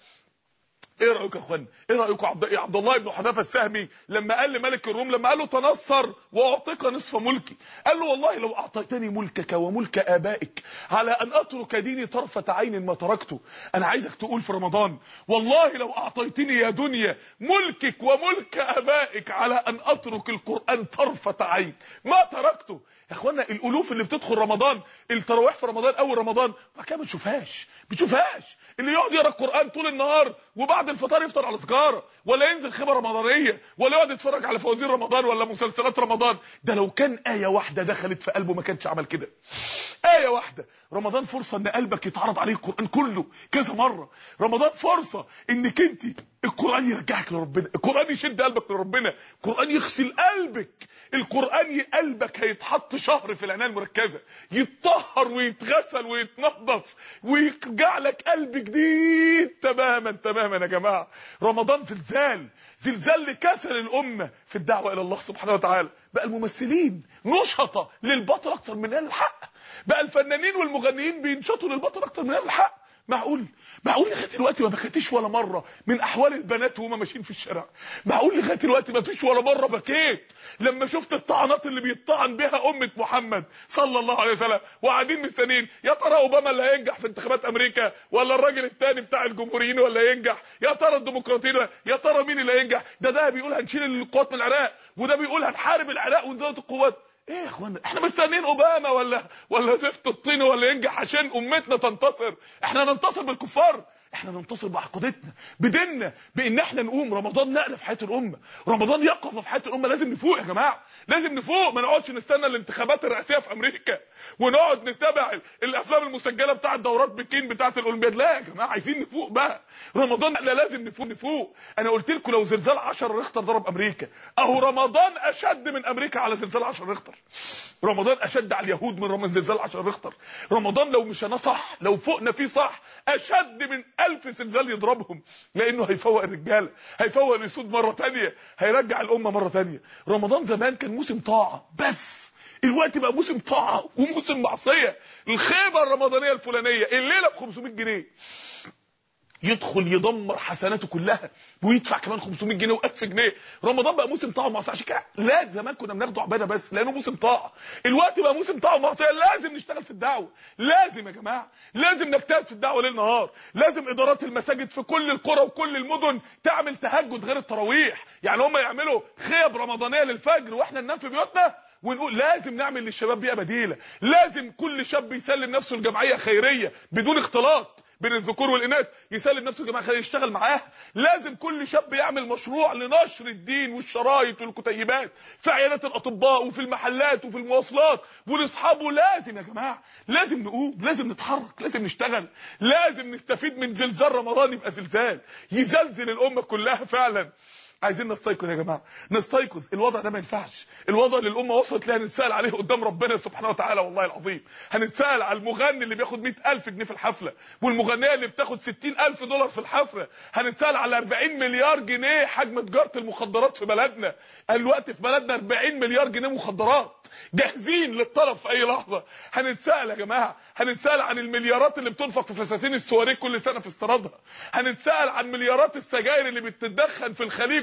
ايه رايكم يا اخوانا؟ ايه رايكم عبد الله بن حذافه السهمي لما قال لملك الروم، لما قال له تنصر واعطيك نصف ملكي، قال له والله لو اعطيتني ملكك وملك ابائك على ان اترك ديني طرفه عين ما تركته. انا عايزك تقول في رمضان والله لو اعطيتني يا دنيا ملكك وملك ابائك على ان اترك القرآن طرفه عين ما تركته. يا اخوانا الالوف اللي بتدخل رمضان، التراويح في رمضان اول رمضان ما كان بتشوفهاش، اللي يقعد يقرا القرآن طول النهار وبعد الفطار يفطر على سجاره، ولا ينزل خيمه رمضانيه، ولا يقعد يتفرج على فوازير رمضان ولا مسلسلات رمضان. ده لو كان آية واحدة دخلت في قلبه ما كانش عمل كده. آية واحدة. رمضان فرصة ان قلبك يتعرض عليه القرآن كله كذا مرة. رمضان فرصة انك انت القرآن يرجعك لربنا، القرآن يشد قلبك لربنا، القرآن يغسل قلبك، القرآن قلبك هيتحط شهر في العناية المركزة، يتطهر ويتغسل ويتنظف ويرجع لك قلب جديد تماما يا جماعة. رمضان زلزال لكسر الأمة في الدعوة إلى الله سبحانه وتعالى. بقى الممثلين نشطة للبطل أكتر من أهل الحق، بقى الفنانين والمغنيين بينشطوا للبطل أكتر من أهل الحق. معقول لغايه دلوقتي ما بكيتش ولا مره من احوال البنات وهم ماشيين في الشارع؟ معقول لغايه دلوقتي ما فيش ولا مره بكيت لما شفت الطعنات اللي بيطعن بها امه محمد صلى الله عليه وسلم وقاعدين مستنيين يا ترى اوباما اللي هينجح في انتخابات امريكا ولا الراجل الثاني بتاع الجمهوريين ولا ينجح، يا ترى الديمقراطيين، يا ترى مين اللي هينجح؟ ده بيقول هنشيل القوات من العراق، وده بيقول هنحارب العراق ونزود القوات. ايه يا اخوانا احنا مستنيين اوباما ولا زفت الطين ولا ينجح عشان امتنا تنتصر؟ احنا ننتصر بالكفار؟ احنا ننتصر بعقيدتنا بديننا، بان احنا نقوم. رمضان نقله في حياه الامه، رمضان يقظه في حياه الامه. لازم نفوق يا جماعه، لازم نفوق. ما نقعدش نستنى الانتخابات الرئاسيه في امريكا ونقعد نتابع الافلام المسجله بتاعه دورات بكين بتاعه الاولمبياد. لا يا جماعه عايزين نفوق بقى. رمضان لازم نفوق. انا قلت لكم لو زلزال 10 ريختر ضرب امريكا، اهو رمضان اشد من امريكا على زلزال 10 ريختر. رمضان اشد على اليهود من زلزال 10 ريختر. رمضان لو مشينا صح، لو فوقنا فيه صح، اشد من 1000 زلزال يضربهم، لانه هيفوق الرجاله، هيفوق الاسود مره ثانيه، هيرجع الامه مره ثانيه. رمضان زمان كان موسم طاعه بس، الوقت بقى موسم طاعه وموسم معصيه. الخيبه الرمضانيه الفلانيه الليله ب 500 جنيه يدخل يدمر حسناته كلها ويدفع كمان 500 جنيه و1000 جنيه. رمضان بقى موسم طاعه ومعصيه. عشان كده لا، زمان كنا بناخده عباده بس لانه موسم طاعه، الوقت بقى موسم طاعه ومعصيه. لازم نشتغل في الدعوه، لازم يا جماعه، لازم نجتهد في الدعوه ليل نهار. لازم ادارات المساجد في كل القرى وكل المدن تعمل تهجد غير التراويح، يعني هم يعملوا خيب رمضانيه للفجر واحنا ننام في بيوتنا ونقول لازم نعمل للشباب بيئه بديله. لازم كل شاب يسلم نفسه لجمعيه خيريه بدون اختلاط بين الذكور والاناث، يسلم نفسه لجماعه خيريه يشتغل معاها. لازم كل شاب يعمل مشروع لنشر الدين والشرايط والكتيبات في عيادات الاطباء وفي المحلات وفي المواصلات ولاصحابه. لازم يا جماعه، لازم نقوم، لازم نتحرك، لازم نشتغل، لازم نستفيد من زلزال رمضان يبقى زلزال يزلزل الامه كلها فعلا. عايزين نستيقظ يا جماعه، نستيقظ. الوضع ده ما ينفعش، الوضع اللي الامه وصلت ليه هنتسال عليه قدام ربنا سبحانه وتعالى. والله العظيم هنتسال على المغني اللي بياخد 100,000 جنيه في الحفله والمغنيه اللي بتاخد 60,000 دولار في الحفله. هنتسال على 40 مليار جنيه حجم تجاره المخدرات في بلدنا. الوقت في بلدنا 40 مليار جنيه مخدرات جاهزين للطلب في اي لحظه. هنتسال يا جماعه، هنتسال عن المليارات اللي بتنفق في فساتين السواري كل سنه في استيرادها. هنتسال عن مليارات السجاير اللي بتتدخن في الخليج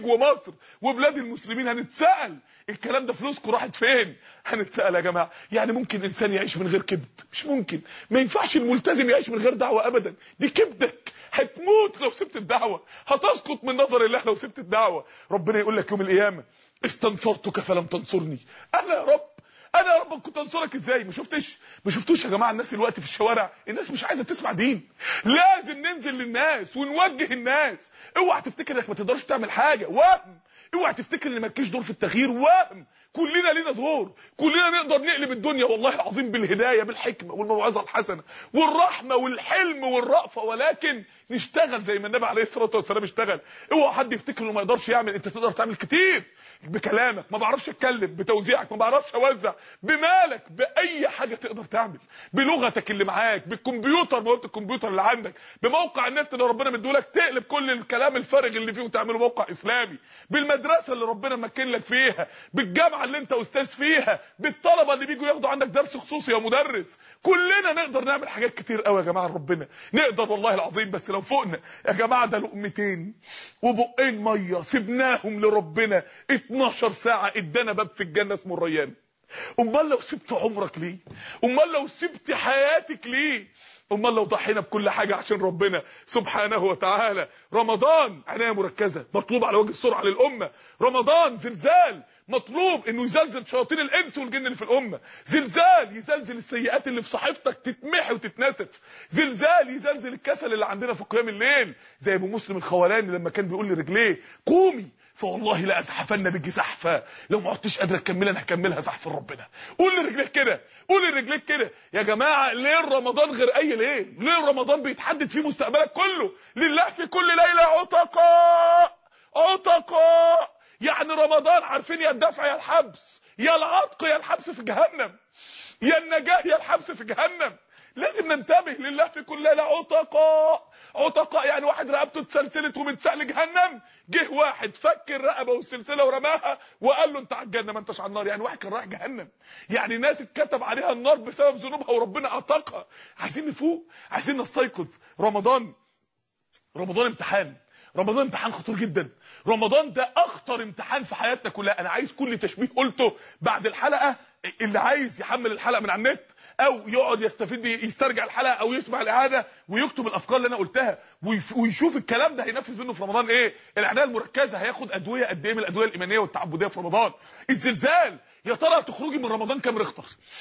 ومصر وبلاد المسلمين هنتسأل الكلام ده فلوسكم راحت فين؟ هنتسأل يا جماعه. يعني ممكن انسان يعيش من غير كبد؟ مش ممكن. ما ينفعش الملتزم يعيش من غير دعوه ابدا، دي كبدك، هتموت لو سبت الدعوه، هتسقط من نظر الله لو سبت الدعوه. ربنا يقول لك يوم القيامه استنصرتك فلم تنصرني. انا يا رب كنت انصرك ازاي؟ ما شفتوش يا جماعه الناس الوقت في الشوارع؟ الناس مش عايزه تسمع دين. لازم ننزل للناس ونوجه الناس. اوعى تفتكر انك ما تقدرش تعمل حاجه، وهم. اوعى تفتكر ان مالكيش دور في التغيير، وهم. كلنا لينا دور، كلنا نقدر نقلب الدنيا والله العظيم بالهدايه، بالحكمه والموعظه الحسنه والرحمه والحلم والرأفه، ولكن نشتغل زي ما النبي عليه الصلاه والسلام اشتغل. اوعى حد يفتكر انه ما يقدرش يعمل. انت تقدر تعمل كتير بكلامك، ما بعرفش اتكلم، بتوزيعك ما بعرفش اوزع، بمالك، باي حاجه تقدر تعمل، بلغتك اللي معاك، بالكمبيوتر، موهبه الكمبيوتر اللي عندك، بموقع النت اللي ربنا مديهولك تقلب كل الكلام الفارغ اللي فيه وتعمله موقع اسلامي، بالمدرسه اللي ربنا مكن لك فيها، بالجامعه اللي انت استاذ فيها، بالطلبه اللي بيجوا ياخدوا عندك درس خصوصي يا مدرس. كلنا نقدر نعمل حاجات كتير قوي يا جماعه، ربنا نقدر والله العظيم، بس لو فوقنا يا جماعه. ده لقمتين وبقين ميه سبناهم لربنا 12 ساعه ادانا باب في الجنه اسمه الريان. امال لو سبت عمرك ليه؟ امال لو سبت حياتك ليه؟ امال لو ضحينا بكل حاجه عشان ربنا سبحانه وتعالى؟ رمضان عنايه مركزه مطلوب على وجه السرعه للامه. رمضان زلزال مطلوب انه يزلزل شياطين الانس والجن اللي في الامه. زلزال يزلزل السيئات اللي في صحيفتك تتمحي وتتنسف. زلزال يزلزل الكسل اللي عندنا في قيام الليل، زي ابو مسلم الخولاني لما كان بيقول لرجليه قومي فوالله لا ازحفن بك زحفه، لو ما عدتش قادر اكملها انا هكملها زحف ربنا. قول لرجليك كده، قول لرجليك كده. يا جماعه ليل رمضان غير اي ليل، ليل رمضان بيتحدد فيه مستقبلك كله. لله في كل ليله عتقاء، عتقاء. يعني رمضان عارفين يا الدفع يا الحبس، يا العتق يا الحبس في جهنم، يا النجاه يا الحبس في جهنم. لازم ننتبه. لله في كل ليله عتقاء. عتقاء يعني واحد رقبته اتسلسلت ومتساق لجهنم، جه واحد فك الرقبه والسلسله ورماها وقال له انت على الجنه ما انتش على النار. يعني واحد كان رايح جهنم، يعني ناس اتكتب عليها النار بسبب ذنوبها وربنا اعتقها. عايزين نفوق، عايزين نستيقظ. رمضان امتحان، رمضان امتحان خطير جدا. رمضان ده اخطر امتحان في حياتنا كلها. انا عايز كل تشبيه قلته بعد الحلقه، اللي عايز يحمل الحلقه من على النت او يقعد يستفيد يسترجع الحلقه او يسمع الاعاده ويكتب الافكار اللي انا قلتها ويشوف الكلام ده هينفذ منه في رمضان ايه. العنايه المركزه هياخد ادويه قد ايه من الادويه الايمانيه والتعبديه في رمضان. الزلزال، يا ترى تخرجي من رمضان كام ريختر؟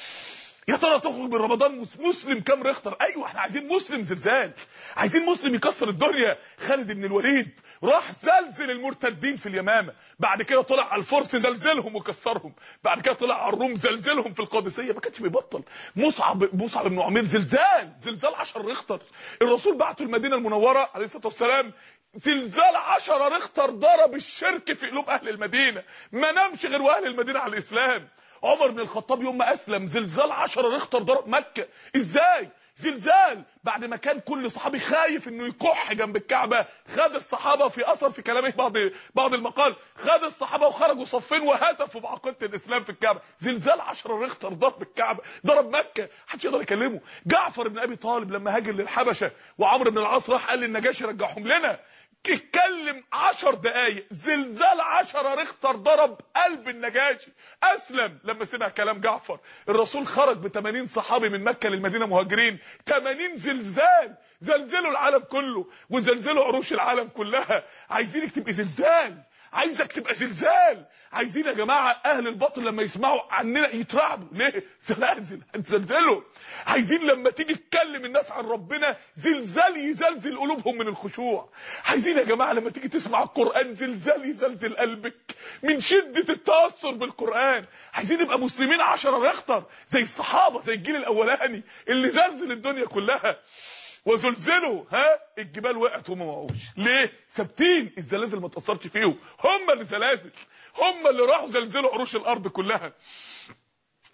يا ترى تخرج من رمضان مسلم كام ريختر؟ ايوه احنا عايزين مسلم زلزال، عايزين مسلم يكسر الدنيا. خالد بن الوليد راح زلزل المرتدين في اليمامه، بعد كده طلع على الفرس زلزلهم وكسرهم، بعد كده طلع على الروم زلزلهم في القادسيه، ما كانش بيبطل. مصعب بن عمير زلزال 10 ريختر. الرسول بعته المدينه المنوره عليه الصلاه والسلام، زلزال 10 ريختر ضرب الشرك في قلوب اهل المدينه، ما نامش غير واهل المدينه على الاسلام. عمر بن الخطاب يوم ما اسلم زلزال 10 ريختر ضرب مكه. ازاي؟ زلزال بعد ما كان كل صحابي خايف انه يكح جنب الكعبه، خد الصحابه في اثر في كلامه بعض المقال، خد الصحابه وخرجوا صفين وهتفوا بعقيده الاسلام في الكعبه. زلزال 10 ريختر ضرب الكعبه، ضرب مكه، محدش يقدر يكلمه. جعفر بن ابي طالب لما هاجر للحبشه وعمرو بن العاص راح قال للنجاشي رجعهم لنا، اتكلم 10 دقايق زلزال 10 ريختر ضرب قلب النجاشي، اسلم لما سمع كلام جعفر. الرسول خرج ب 80 صحابي من مكه للمدينه مهاجرين، 80 زلزال زلزلوا العالم كله وزلزلوا عروش العالم كلها. عايزينك تبقي زلزال، عايزك تبقى زلزال. عايزين يا جماعه اهل الباطل لما يسمعوا عننا يترعبوا. ليه؟ زلازل هتزلزلوا. عايزين لما تيجي تكلم الناس عن ربنا زلزال يزلزل قلوبهم من الخشوع. عايزين يا جماعه لما تيجي تسمع القران زلزال يزلزل قلبك من شده التاثر بالقران. عايزين نبقى مسلمين 10 ريختر زي الصحابه، زي الجيل الاولاني اللي زلزل الدنيا كلها. وزلزلوا الجبال وقعت وما وقعوش. ليه؟ ثابتين، الزلازل ما تاثرش فيهم، هم اللي زلازل، هم اللي راحوا زلزلوا عروش الارض كلها.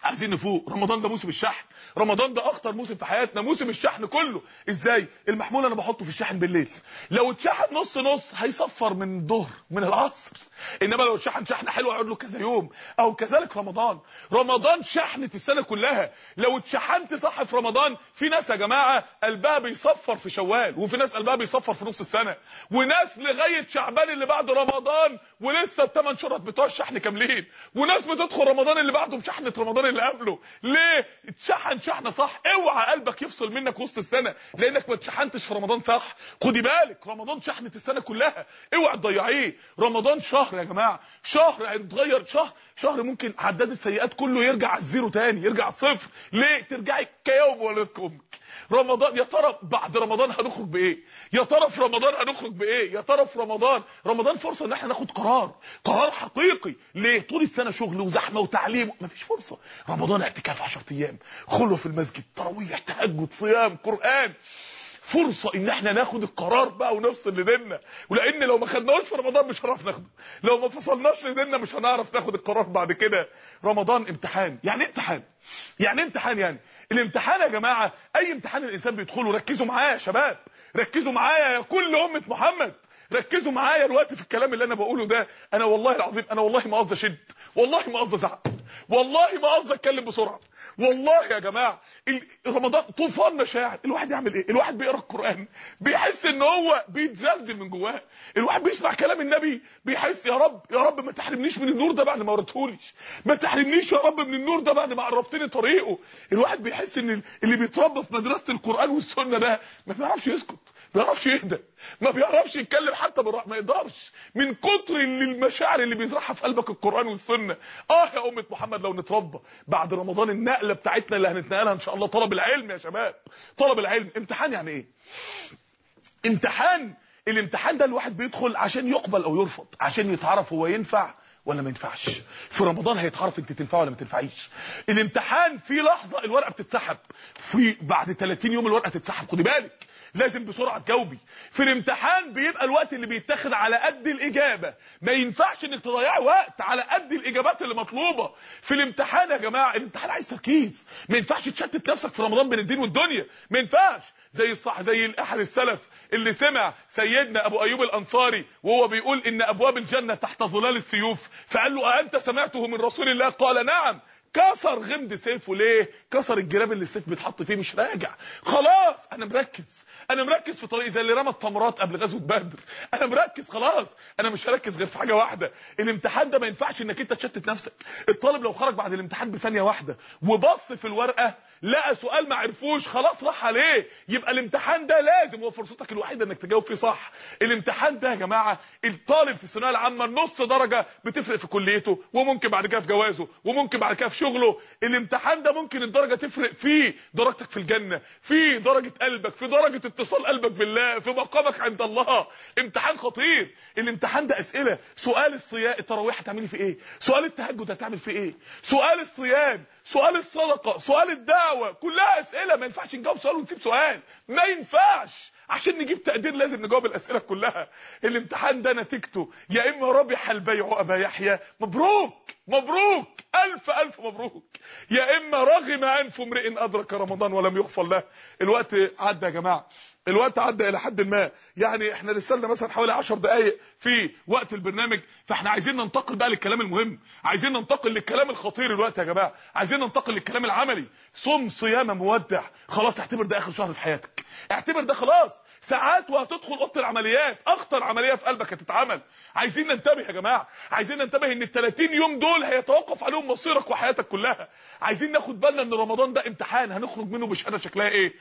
عايزين نفوق. رمضان ده موسم الشحن، رمضان ده اخطر موسم في حياتنا، موسم الشحن كله. ازاي؟ المحمول انا بحطه في الشحن بالليل، لو اتشحن نص نص هيصفر من الظهر من العصر، انما لو اتشحن شحنه حلوه هيقعد له كذا يوم. او كذلك رمضان، رمضان شحنه السنه كلها. لو اتشحنت صح في رمضان، في ناس يا جماعه قلبها بيصفر في شوال، وفي ناس قلبها بيصفر في نص السنه، وناس لغايه شعبان اللي بعد رمضان ولسه ال8 شهور بتوع الشحن كاملين، وناس بتدخل رمضان اللي بعده بشحنه رمضان اللي قبله. ليه؟ اتشحن شحنه صح. اوعى قلبك يفصل منك وسط السنه لانك ما اتشحنتش في رمضان صح. خدي بالك، رمضان شحنه السنه كلها، اوعى تضيعيه. رمضان شهر يا جماعه، شهر هيتغير، شهر ممكن عداد السيئات كله يرجع على الزيرو تاني، يرجع على الصفر. ليه؟ ترجعي كيوم ولدت امك. رمضان، يا ترى بعد رمضان هنخرج بايه؟ يا ترى في رمضان هنخرج بايه؟ يا ترى في رمضان فرصه ان احنا ناخد قرار حقيقي. ليه؟ طول السنه شغل وزحمه وتعليم، مفيش فرصه. رمضان اعتكاف 10 ايام، خلوه في المسجد، تراويح، تهجد، صيام، قران. فرصه ان احنا ناخد القرار بقى ونفصل لديننا، ولان لو ما خدناهوش في رمضان مش هنعرف ناخده، لو ما فصلناش لديننا مش هنعرف ناخد القرار بعد كده. رمضان امتحان. يعني امتحان، يعني امتحان، يعني الامتحان يا جماعه اي امتحان الانسان بيدخله. ركزوا معايا يا شباب، ركزوا معايا يا كل امه محمد، ركزوا معايا دلوقتي في الكلام اللي انا بقوله ده. انا والله العظيم، انا والله ما قصدي اشد، والله ما قصدي ازعق، والله ما قصدي اتكلم بسرعه، والله يا جماعه. رمضان طوفان مشاعر. الواحد يعمل ايه؟ الواحد بيقرا القران بيحس ان هو بيتزلزل من جواه، الواحد بيسمع كلام النبي بيحس يا رب، يا رب ما تحرمنيش من النور ده بعد ما وريتهوليش، ما تحرمنيش يا رب من النور ده بعد ما عرفتني طريقه. الواحد بيحس ان اللي بيتربى في مدرسه القران والسنه ده ما بيعرفش يسكت، ما بيعرفش يهدى، ما بيعرفش يتكلم حتى بالراحه، ما يقدرش من كتر المشاعر اللي بيزرعها في قلبك القران والسنه. يا امه محمد لو نتربى بعد رمضان النقله بتاعتنا اللي هنتنقلها ان شاء الله، طلب العلم يا شباب، طلب العلم. امتحان يعني ايه؟ امتحان، الامتحان ده الواحد بيدخل عشان يقبل او يرفض، عشان يتعرف هو ينفع ولا ما ينفعش. في رمضان هيتعرف انت تنفع ولا ما تنفعيش. الامتحان في لحظه الورقه بتتسحب، في بعد 30 يوم الورقه تتسحب، خدي بالك لازم بسرعه تجاوبي. في الامتحان بيبقى الوقت اللي بيتاخد على قد الاجابه، ما ينفعش انك تضيعي وقت على قد الاجابات اللي مطلوبه. في الامتحان يا جماعه، الامتحان عايز تركيز، ما ينفعش تشتت نفسك في رمضان بين الدين والدنيا، ما ينفعش. زي احد السلف اللي سمع سيدنا ابو ايوب الانصاري وهو بيقول ان ابواب الجنه تحت ظلال السيوف، فقال له أأنت سمعته من رسول الله؟ قال نعم. كسر غمد سيفه. ليه؟ كسر الجراب اللي السيف بيتحط فيه، مش راجع خلاص. انا مركز في طريقي، زي اللي رمى التمرات قبل غزوه بدر، انا مركز خلاص، انا مش هركز غير في حاجه واحده. الامتحان ده ما ينفعش انك انت تشتت نفسك. الطالب لو خرج بعد الامتحان بثانيه واحده وبص في الورقه لقى سؤال ما عرفوش، خلاص راح عليه. يبقى الامتحان ده لازم هو فرصتك الوحيده انك تجاوب فيه صح. الامتحان ده يا جماعه، الطالب في الثانويه العامه نص درجه بتفرق في كليته، وممكن بعد كده في جوازه، وممكن بعد كده في شغله. الامتحان ده ممكن الدرجه تفرق فيه درجتك في الجنه، في درجه قلبك، في درجه اتصال قلبك بالله، في مقامك عند الله. امتحان خطير. الامتحان ده اسئله. سؤال الصيام، التراويح هتعملي في ايه؟ سؤال التهجد هتعمل في ايه؟ سؤال الصيام، سؤال الصدقه، سؤال الدعوه، كلها اسئله. ما ينفعش نجاوب سؤال ونسيب سؤال، ما ينفعش. عشان نجيب تقدير لازم نجاوب الاسئله كلها. الامتحان ده نتيجته يا اما ربح البيع ابا يحيى، مبروك مبروك، الف مبروك، يا اما رغم انف امرئ ادرك رمضان ولم يغفر له. الوقت عدى يا جماعه، الوقت عدى الى حد ما، يعني احنا لسه لنا مثلا حوالي 10 دقائق في وقت البرنامج، فاحنا عايزين ننتقل بقى للكلام المهم، عايزين ننتقل للكلام الخطير الوقت يا جماعه، عايزين ننتقل للكلام العملي. صم صيام مودع. خلاص اعتبر ده اخر شهر في حياتك، اعتبر ده خلاص ساعات وهتدخل اوضه العمليات، اخطر عمليه في قلبك هتتعمل. عايزين ننتبه يا جماعه، عايزين ننتبه ان ال30 يوم دول هيتوقف عليهم مصيرك وحياتك كلها. عايزين ناخد بالنا ان رمضان ده امتحان هنخرج منه بشهاده شكلها ايه.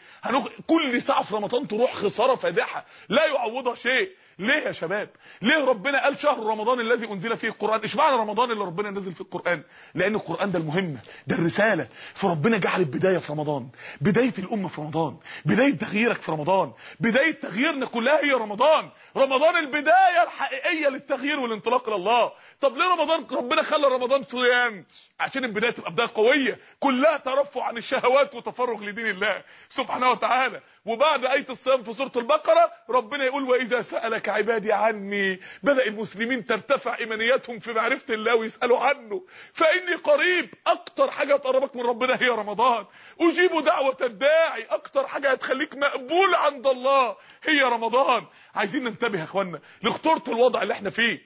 كل ساعه في رمضان تروح خساره فادحه لا يعوضها شيء. ليه يا شباب؟ ليه ربنا قال شهر رمضان الذي انزل فيه القران؟ اشمعنى رمضان اللي ربنا نزل فيه القران؟ لان القران ده المهمه، ده الرساله. فربنا جعل البدايه في رمضان، بدايه الامه في رمضان، بدايه تغييرك في رمضان، بدايه تغييرنا كلها هي رمضان. رمضان البدايه الحقيقيه للتغيير والانطلاق الى الله. طب ليه ربنا خلى رمضان صيام؟ عشان البدايه تبقى بدايه قويه كلها ترفع عن الشهوات وتفرغ لدين الله سبحانه وتعالى. وبعد ايه الصيام في سوره البقره ربنا يقول واذا سالك عبادي عني، بدأ المسلمين ترتفع ايمانياتهم في معرفة الله ويسألوا عنه. فاني قريب، اكتر حاجة هتقربك من ربنا هي رمضان. اجيب دعوة الداعي، اكتر حاجة هتخليك مقبول عند الله هي رمضان. عايزين ننتبه يا اخوانا لخطورة الوضع اللي احنا فيه.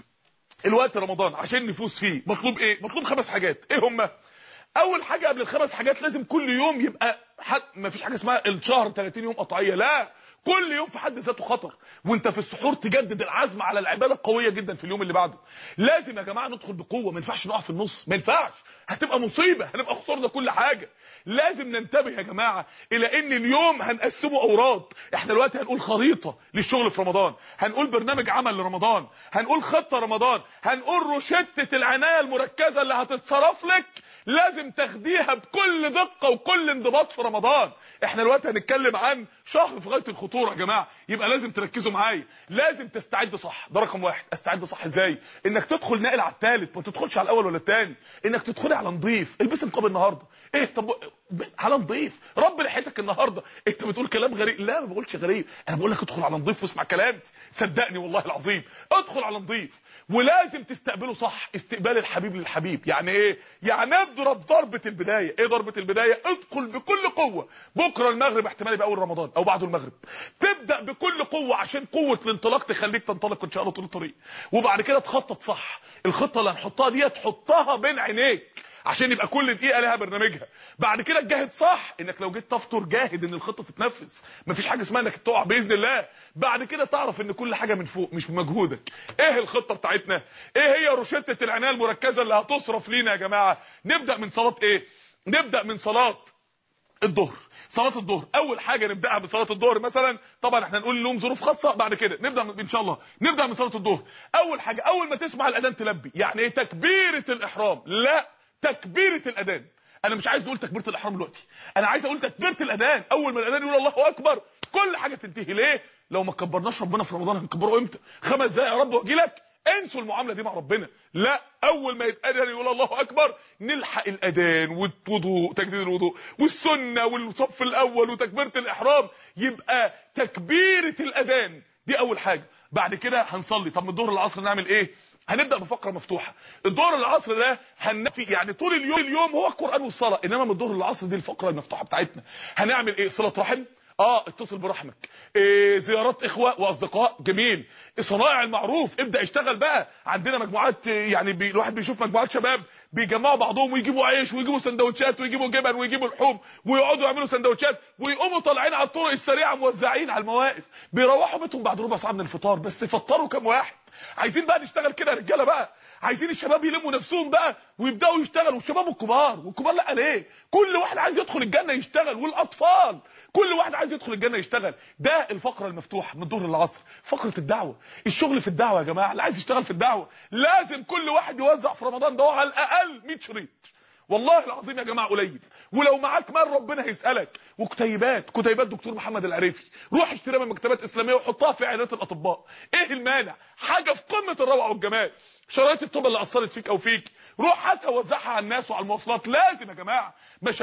الوقت رمضان عشان نفوز فيه مطلوب ايه؟ مطلوب 5 حاجات. ايه هما؟ اول حاجة قبل ال5 حاجات لازم كل يوم يبقى ما فيش حاجة اسمها الشهر 30 يوم قطعية، لا، كل يوم في حد ذاته خطر. وانت في السحور تجدد العزم على العباده القويه جدا في اليوم اللي بعده. لازم يا جماعه ندخل بقوه، ما ينفعش نقع في النص، ما ينفعش، هتبقى مصيبه، هنبقى خسرنا كل حاجه. لازم ننتبه يا جماعه الى ان اليوم هنقسمه اوراد. احنا دلوقتي هنقول خريطه للشغل في رمضان، هنقول برنامج عمل لرمضان، هنقول خطه رمضان، هنقول روشته العنايه المركزه اللي هتتصرف لك لازم تاخديها بكل دقه وكل انضباط في رمضان. احنا دلوقتي هنتكلم عن شهر في غايه الخطوره يا جماعه، يبقى لازم تركزوا معايا. لازم تستعد صح، ده رقم 1. استعد صح ازاي؟ انك تدخل ناقل على الثالث، ما تدخلش على الاول ولا الثاني. انك تدخلي على نظيف، البسي نقاب النهارده. ايه طب على نظيف، رب لحيتك النهارده. انت بتقول كلام غريب، لا ما بقولش غريب، انا بقول لك ادخل على نظيف واسمع كلامي، صدقني والله العظيم، ادخل على نظيف. ولازم تستقبله صح، استقبال الحبيب للحبيب. يعني ايه؟ يعني اضرب ضربه البدايه. ايه ضربه البدايه؟ ادخل بكل قوه. بكره المغرب احتمال يبقى اول رمضان او بعده المغرب، تبدا بكل قوه عشان قوه الانطلاق تخليك تنطلق ان شاء الله طول الطريق. وبعد كده تخطط صح. الخطه اللي هنحطها دي تحطها بين عينيك عشان يبقى كل دقيقه لها برنامجها. بعد كده تجاهد صح، انك لو جيت تفطر جاهد ان الخطه تتنفذ، مفيش حاجه اسمها انك تقع باذن الله. بعد كده تعرف ان كل حاجه من فوق مش بمجهودك. ايه الخطه بتاعتنا؟ ايه هي روشته العنايه المركزه اللي هتصرف لينا يا جماعه؟ نبدا من صلاه ايه؟ نبدا من صلاه الظهر. صلاه الظهر اول حاجه نبداها بصلاه الظهر مثلا. طبعا احنا نقول لهم ظروف خاصه بعد كده نبدا ان شاء الله نبدا من صلاه الظهر. اول حاجه اول ما تسمع الاذان تلبي. يعني ايه تكبيره الاحرام؟ لا، تكبيره الاذان. انا مش عايز نقول تكبيره الاحرام دلوقتي، انا عايز اقول تكبيره الاذان. اول ما الاذان يقول الله اكبر كل حاجه تنتهي. ليه؟ لو ما كبرناش ربنا في رمضان هنكبره امتى؟ 5 دقايق يا رب واجي لك. انسوا المعامله دي مع ربنا. لا، اول ما يتاذن يقول الله اكبر نلحق الاذان والوضوء، تجديد الوضوء والسنه والصف الاول وتكبيره الاحرام. يبقى تكبيره الاذان دي اول حاجه. بعد كده هنصلي. طب من الظهر للعصر نعمل ايه؟ هنبدا بفقره مفتوحه. الظهر للعصر ده يعني طول اليوم هو القران والصلاه، انما من الظهر للعصر دي الفقره المفتوحه بتاعتنا. هنعمل ايه؟ صله رحم، اتصل برحمك، زيارات اخوه واصدقاء، جميل، صنائع المعروف، ابدا اشتغل بقى. عندنا مجموعات، يعني الواحد بيشوف مجموعات شباب بيجمعوا بعضهم ويجيبوا عيش ويجيبوا سندوتشات ويجيبوا جبن ويجيبوا لحوم ويقعدوا يعملوا سندوتشات ويقوموا طالعين على الطرق السريعه موزعين على المواقف، بيروحوا بيتهم بعد ربع ساعه من الفطار. بس فطروا كام واحد؟ عايزين بقى نشتغل كده يا رجاله بقى. عايزين الشباب يلموا نفسهم بقى ويبداوا يشتغلوا، والشباب والكبار لا، ليه؟ كل واحد عايز يدخل الجنه يشتغل، والاطفال كل واحد عايز يدخل الجنه يشتغل. ده الفقره المفتوحه من الظهر للعصر. فقره الدعوه، الشغل في الدعوه يا جماعه. اللي عايز يشتغل في الدعوه لازم كل واحد يوزع في رمضان ده على الاقل 100 شريط. والله العظيم يا جماعه قليل، ولو معاك مال ربنا هيسالك. وكتيبات دكتور محمد العريفي، روح اشتريها من مكتبات اسلاميه وحطها في عيادات الاطباء. ايه المانع؟ حاجه في قمه الروعه والجمال. شرايط الطب اللي اثرت فيك او فيك روح هاتها وزعها على الناس وعلى المواصلات. لازم يا جماعه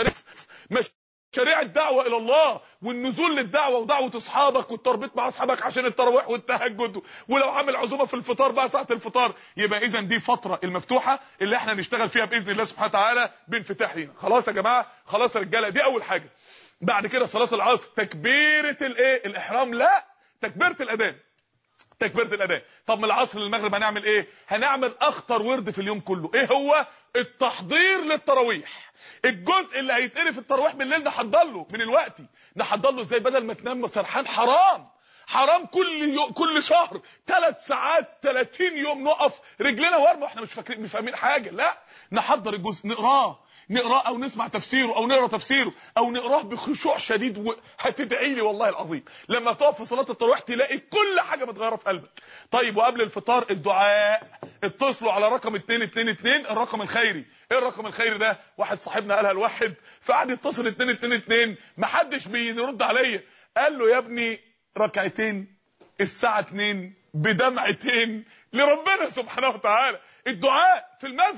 مشاريع الدعوه الى الله والنزول للدعوه ودعوه اصحابك والتربيط مع اصحابك عشان التراويح والتهجد، ولو عامل عزومه في الفطار بقى ساعه الفطار. يبقى اذا دي فتره المفتوحه اللي احنا نشتغل فيها باذن الله سبحانه وتعالى بانفتاح لينا. خلاص يا جماعه، خلاص يا رجاله، دي اول حاجه. بعد كده صلاه العصر، تكبيره الاحرام، لا، تكبيره الاذان. تكبيره الاذان. طب من العصر للمغرب هنعمل ايه؟ هنعمل اخطر ورد في اليوم كله. ايه هو؟ التحضير للتراويح. الجزء اللي هيتقري في التراويح بالليل نحضر له من الوقت. نحضر له ازاي؟ بدل ما تنام سرحان، حرام كل شهر 3 ساعات 30 يوم نقف رجلنا ورمه واحنا مش فاهمين حاجه. لا، نحضر الجزء، نقراه او نسمع تفسيره او نقرا تفسيره او نقراه بخشوع شديد. هتدعي لي والله العظيم لما تقف في صلاه التراويح تلاقي كل حاجه متغيره في قلبك. طيب، وقبل الفطار الدعاء. اتصلوا على رقم 222 الرقم الخيري. ايه الرقم الخيري ده؟ واحد صاحبنا قالها لواحد فقعد يتصل 222 محدش بيرد عليا. قال له يا ابني ركعتين الساعه 2 بدمعتين لربنا سبحانه وتعالى. الدعاء في المسجد،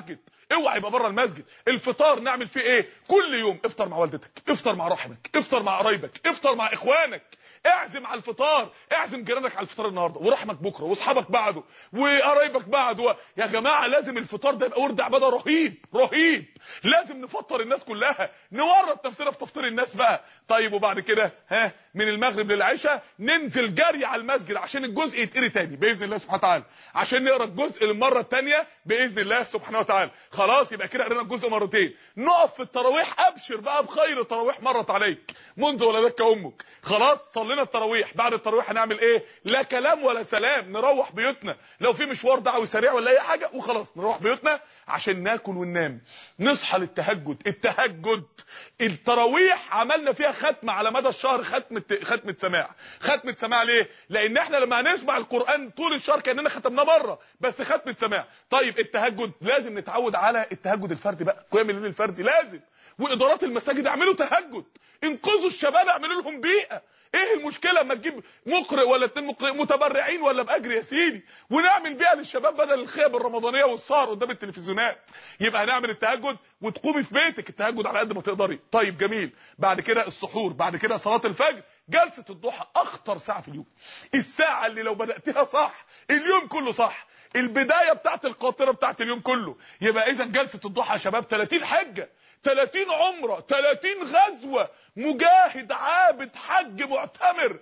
اوعى يبقى بره المسجد. الفطار نعمل فيه ايه؟ كل يوم افطر مع والدتك، افطر مع رحمك، افطر مع قرايبك، افطر مع اخوانك، اعزم على الفطار، اعزم جيرانك على الفطار النهارده، ورحمك بكره، واصحابك بعده، وقرايبك بعده. يا جماعه لازم الفطار ده يبقى ورد عباده رهيب رهيب. لازم نفطر الناس كلها، نورط نفسنا في تفطير الناس بقى. طيب وبعد كده من المغرب للعشاء ننزل جري على المسجد عشان الجزء يتقري تاني باذن الله سبحانه وتعالى، عشان نقرا الجزء للمره الثانيه باذن الله سبحانه وتعالى. خلاص يبقى كده قرينا الجزء مرتين. نقف في التراويح، ابشر بقى بخير التراويح مرت عليك منذ ولدتك امك. خلاص صلينا التراويح، بعد التراويح هنعمل ايه؟ لا كلام ولا سلام، نروح بيوتنا. لو في مشوار دعوي سريع ولا اي حاجه وخلاص نروح بيوتنا عشان ناكل وننام. نصحى للتهجد. التهجد التراويح عملنا فيها ختمه على مدى الشهر، ختمه سماع. ختمه سماع ليه؟ لان احنا لما هنسمع القران طول الشهر كاننا ختمناه مره، بس ختمه سماع. طيب التهجد لازم نتعود على التهجد الفردي بقى، قيام الليل الفردي لازم. وادارات المساجد اعملوا تهجد، انقذوا الشباب، اعملوا لهم بيئه. ايه المشكله اما تجيب مقرئ ولا اتنين مقرئ متبرعين ولا باجر يا سيدي، ونعمل بيئه للشباب بدل الخيب الرمضانيه والسهر قدام التلفزيونات. يبقى هنعمل التهجد وتقومي في بيتك التهجد على قد ما تقدري. طيب جميل. بعد كده السحور، بعد كده صلاه الفجر، جلسه الضحى اخطر ساعه في اليوم. الساعه اللي لو بداتها صح اليوم كله صح، البدايه بتاعت القاطره بتاعت اليوم كله. يبقى اذا جلسه الضحى يا شباب 30 حجه، 30 عمره، 30 غزوه، مجاهد عابد حج معتمر،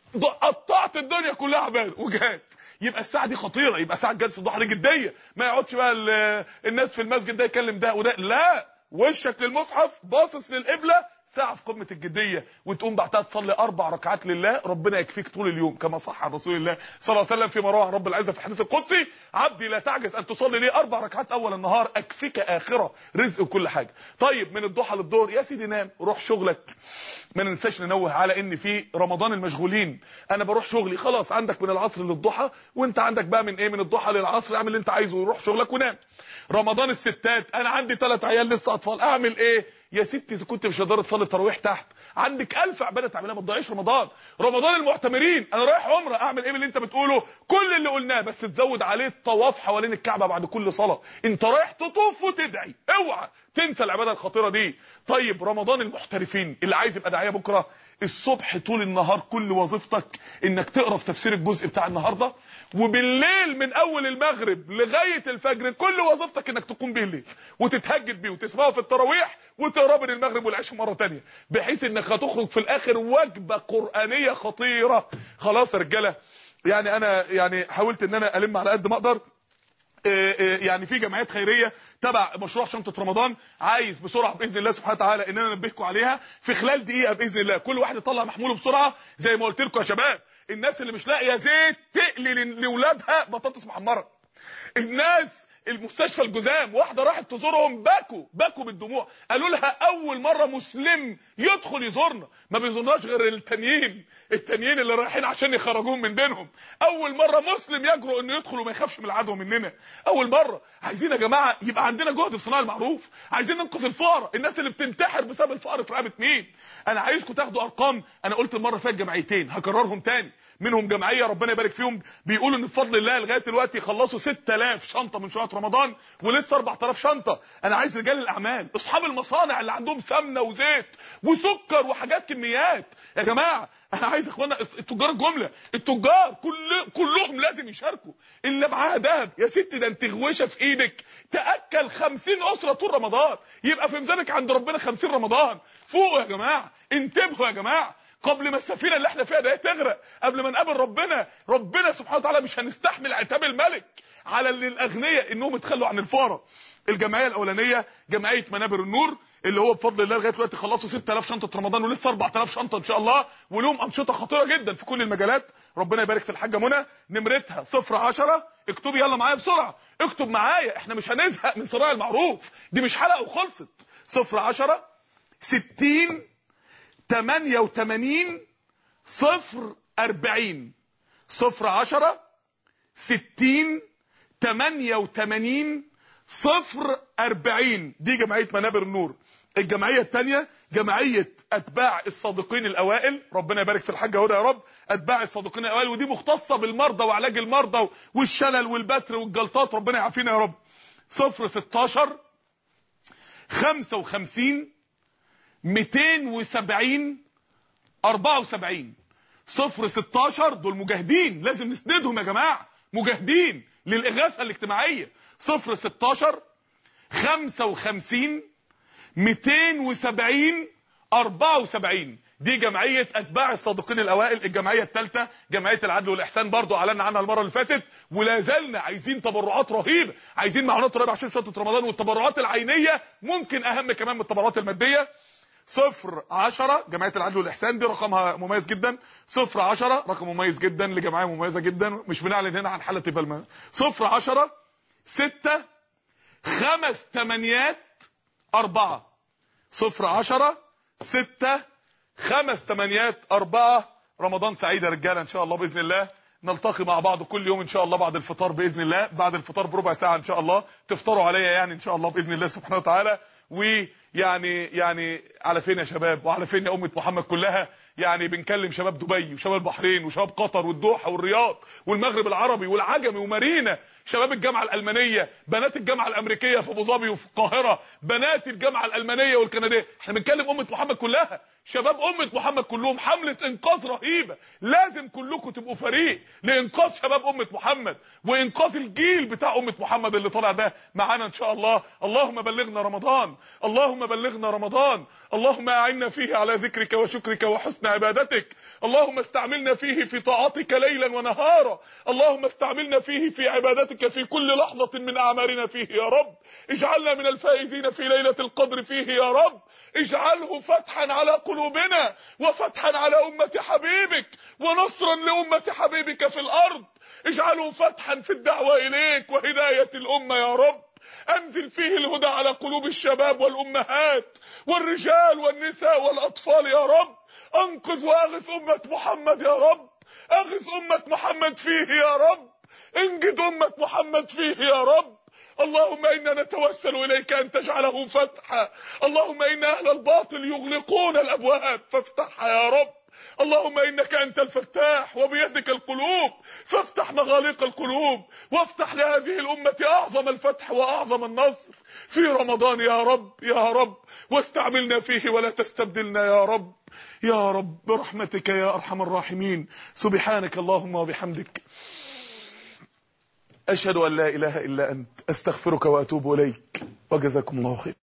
قطعت الدنيا كلها عباد وجهاد. يبقى الساعه دي خطيره، يبقى ساعه جلسه الضحى دي جديه. ما يقعدش بقى الناس في المسجد ده يكلم ده وده، لا، وشك للمصحف باصص للقبله، ساعه في قمه الجديه. وتقوم بعدها تصلي 4 ركعات لله، ربنا يكفيك طول اليوم كما صح عن رسول الله صلى الله عليه وسلم فيما رواه رب العزه في الحديث القدسي: عبدي لا تعجز ان تصلي لي 4 ركعات اول النهار اكفيك اخره، رزق وكل حاجه. طيب من الضحى للظهر يا سيدي نام، روح شغلك. ما ننساش ننوه على ان في رمضان المشغولين، انا بروح شغلي، خلاص عندك من العصر للضحى، وانت عندك بقى من ايه، من الضحى للعصر، اعمل اللي انت عايزه وروح شغلك ونام. رمضان الستات، انا عندي 3 عيال لسه اطفال، اعمل ايه يا ستي؟ اذا كنت مش قادره تصلي التراويح تحت، عندك 1000 عباده تعملها، ما تضيعيش رمضان. رمضان المعتمرين، انا رايح عمره، اعمل ايه باللي انت بتقوله؟ كل اللي قلناه، بس تزود عليه الطواف حوالين الكعبه بعد كل صلاه. انت رايح تطوف وتدعي، اوعى تنسى العباده الخطيره دي. طيب رمضان المحترفين، اللي عايز يبقى داعيه بكره، الصبح طول النهار كل وظيفتك انك تقرا في تفسير الجزء بتاع النهارده، وبالليل من اول المغرب لغايه الفجر كل وظيفتك انك تقوم به الليل وتتهجد بيه وتسمعه في التراويح وتقرا بين المغرب والعشاء مره ثانيه، بحيث انك هتخرج في الاخر وجبه قرانيه خطيره. خلاص يا رجاله، يعني انا حاولت ان انا الم على قد ما اقدر. يعني في جمعيات خيريه تبع مشروع شنطه رمضان، عايز بسرعه باذن الله سبحانه وتعالى ان انا انبهكم عليها في خلال دقيقه باذن الله. كل واحد يطلع محموله بسرعه زي ما قلت لكم يا شباب. الناس اللي مش لاقيه زيت تقلي لاولادها بطاطس محمره. الناس المستشفى الجزام، واحده راحت تزورهم بكوا بالدموع، قالوا لها اول مره مسلم يدخل يزورنا، ما بيزورناش غير التانيين اللي رايحين عشان يخرجوهم من بينهم. اول مره مسلم يجرؤ انه يدخل وما يخافش من العدو مننا، اول مره. عايزين يا جماعه يبقى عندنا جهد في صناعه المعروف، عايزين ننقذ الفقراء، الناس اللي بتنتحر بسبب الفقر في رقبه مين. انا عايزكم تاخدوا ارقام، انا قلت المره اللي فاتت جمعيتين هكررهم تاني، منهم جمعيه ربنا يبارك فيهم بيقولوا ان بفضل الله لغايه دلوقتي خلصوا 6000 شنطه من شنط رمضان، ولسه 4000 شنطه. انا عايز رجال الاعمال، اصحاب المصانع اللي عندهم سمنه وزيت وسكر وحاجات كميات، يا جماعه انا عايز اخوانا التجار الجمله، التجار كلهم لازم يشاركوا. اللي معاها دهب يا ستي، ده انت غوشه في ايدك تاكل 50 اسره طول رمضان، يبقى في ميزانك عند ربنا 50 رمضان. فوقوا يا جماعه، انتبهوا يا جماعه، قبل ما السفينه اللي احنا فيها دي تغرق، قبل ما نقابل ربنا سبحانه وتعالى مش هنستحمل عتاب الملك على الاغنياء انهم يتخلوا عن الفقراء. الجمعيه الاولانيه جمعيه منابر النور، اللي هو بفضل الله لغايه دلوقتي خلصوا 6000 شنطه رمضان ولسه 4000 شنطه ان شاء الله، ولهم انشطه خطيره جدا في كل المجالات. ربنا يبارك في الحاجه منى. نمرتها 010، اكتبي يلا معايا بسرعه، اكتب معايا، احنا مش هنزهق من صناعه المعروف، دي مش حلقه وخلصت. 010 60 88 040 010 60 88 040. دي جمعيه منابر النور. الجمعيه الثانيه جمعيه اتباع الصادقين الاوائل، ربنا يبارك في الحاجه هدى يا رب. اتباع الصادقين الاوائل، ودي مختصه بالمرضى وعلاج المرضى والشلل والبتر والجلطات، ربنا يعافينا يا رب. 016 55 270 74. 016 دول مجاهدين لازم نسندهم يا جماعه، مجاهدين للاغاثه الاجتماعيه. 016 55 270 74. دي جمعيه اتباع الصادقين الاوائل، الجمعيه الثالثه جمعيه العدل والاحسان، برضو اعلنا عنها المره اللي فاتت، ولا زلنا عايزين تبرعات رهيبه، عايزين معونات رهيبه عشان شنطه رمضان، والتبرعات العينيه ممكن اهم كمان من التبرعات الماديه. 010 جمعيه العدل والاحسان، دي رقمها مميز جدا. 010 رقم مميز جدا لجمعيه مميزه جدا، مش بنعلن هنا عن حاله بالما. 010 6 5 8 4. 010 6 5 8 4. رمضان سعيد يا رجاله، ان شاء الله باذن الله نلتقي مع بعض كل يوم ان شاء الله بعد الفطار باذن الله، بعد الفطار بربع ساعه ان شاء الله تفطروا عليا يعني ان شاء الله باذن الله سبحانه وتعالى. ويعني على فين يا شباب، وعلى فين يا امه محمد كلها؟ يعني بنكلم شباب دبي وشباب البحرين وشباب قطر والدوحه والرياض والمغرب العربي والعجمي ومارينا، شباب الجامعه الالمانيه، بنات الجامعه الامريكيه في ابو ظبي وفي القاهره، بنات الجامعه الالمانيه والكنديه، احنا بنكلم امه محمد كلها، شباب امه محمد كلهم. حمله انقاذ رهيبه، لازم كلكم تبقوا فريق لانقاذ شباب امه محمد وانقاذ الجيل بتاع امه محمد اللي طالع ده معانا ان شاء الله. اللهم بلغنا رمضان، اللهم بلغنا رمضان، اللهم اعنا فيه على ذكرك وشكرك وحسن عبادتك، اللهم استعملنا فيه في طاعتك ليلا ونهارا، اللهم استعملنا فيه في عبادتك في كل لحظه من اعمارنا فيه يا رب. اجعلنا من الفائزين في ليله القدر فيه يا رب. اجعله فتحا على قلوبنا وفتحا على امه حبيبك ونصرا لامه حبيبك في الارض. اجعله فتحا في الدعوه اليك وهدايه الامه يا رب. انزل فيه الهدى على قلوب الشباب والامهات والرجال والنساء والاطفال يا رب. انقذ واغث امه محمد يا رب. اغث امه محمد فيه يا رب. انجد امه محمد فيه يا رب. اللهم انا نتوسل اليك ان تجعله فتحا. اللهم ان اهل الباطل يغلقون الابواب فافتحها يا رب. اللهم انك انت الفتاح وبيدك القلوب، فافتح مغاليق القلوب وافتح لهذه الامه اعظم الفتح واعظم النصر في رمضان يا رب يا رب. واستعملنا فيه ولا تستبدلنا يا رب يا رب برحمتك يا ارحم الراحمين. سبحانك اللهم وبحمدك، اشهد ان لا اله الا انت، استغفرك واتوب اليك، وجزاكم الله خير.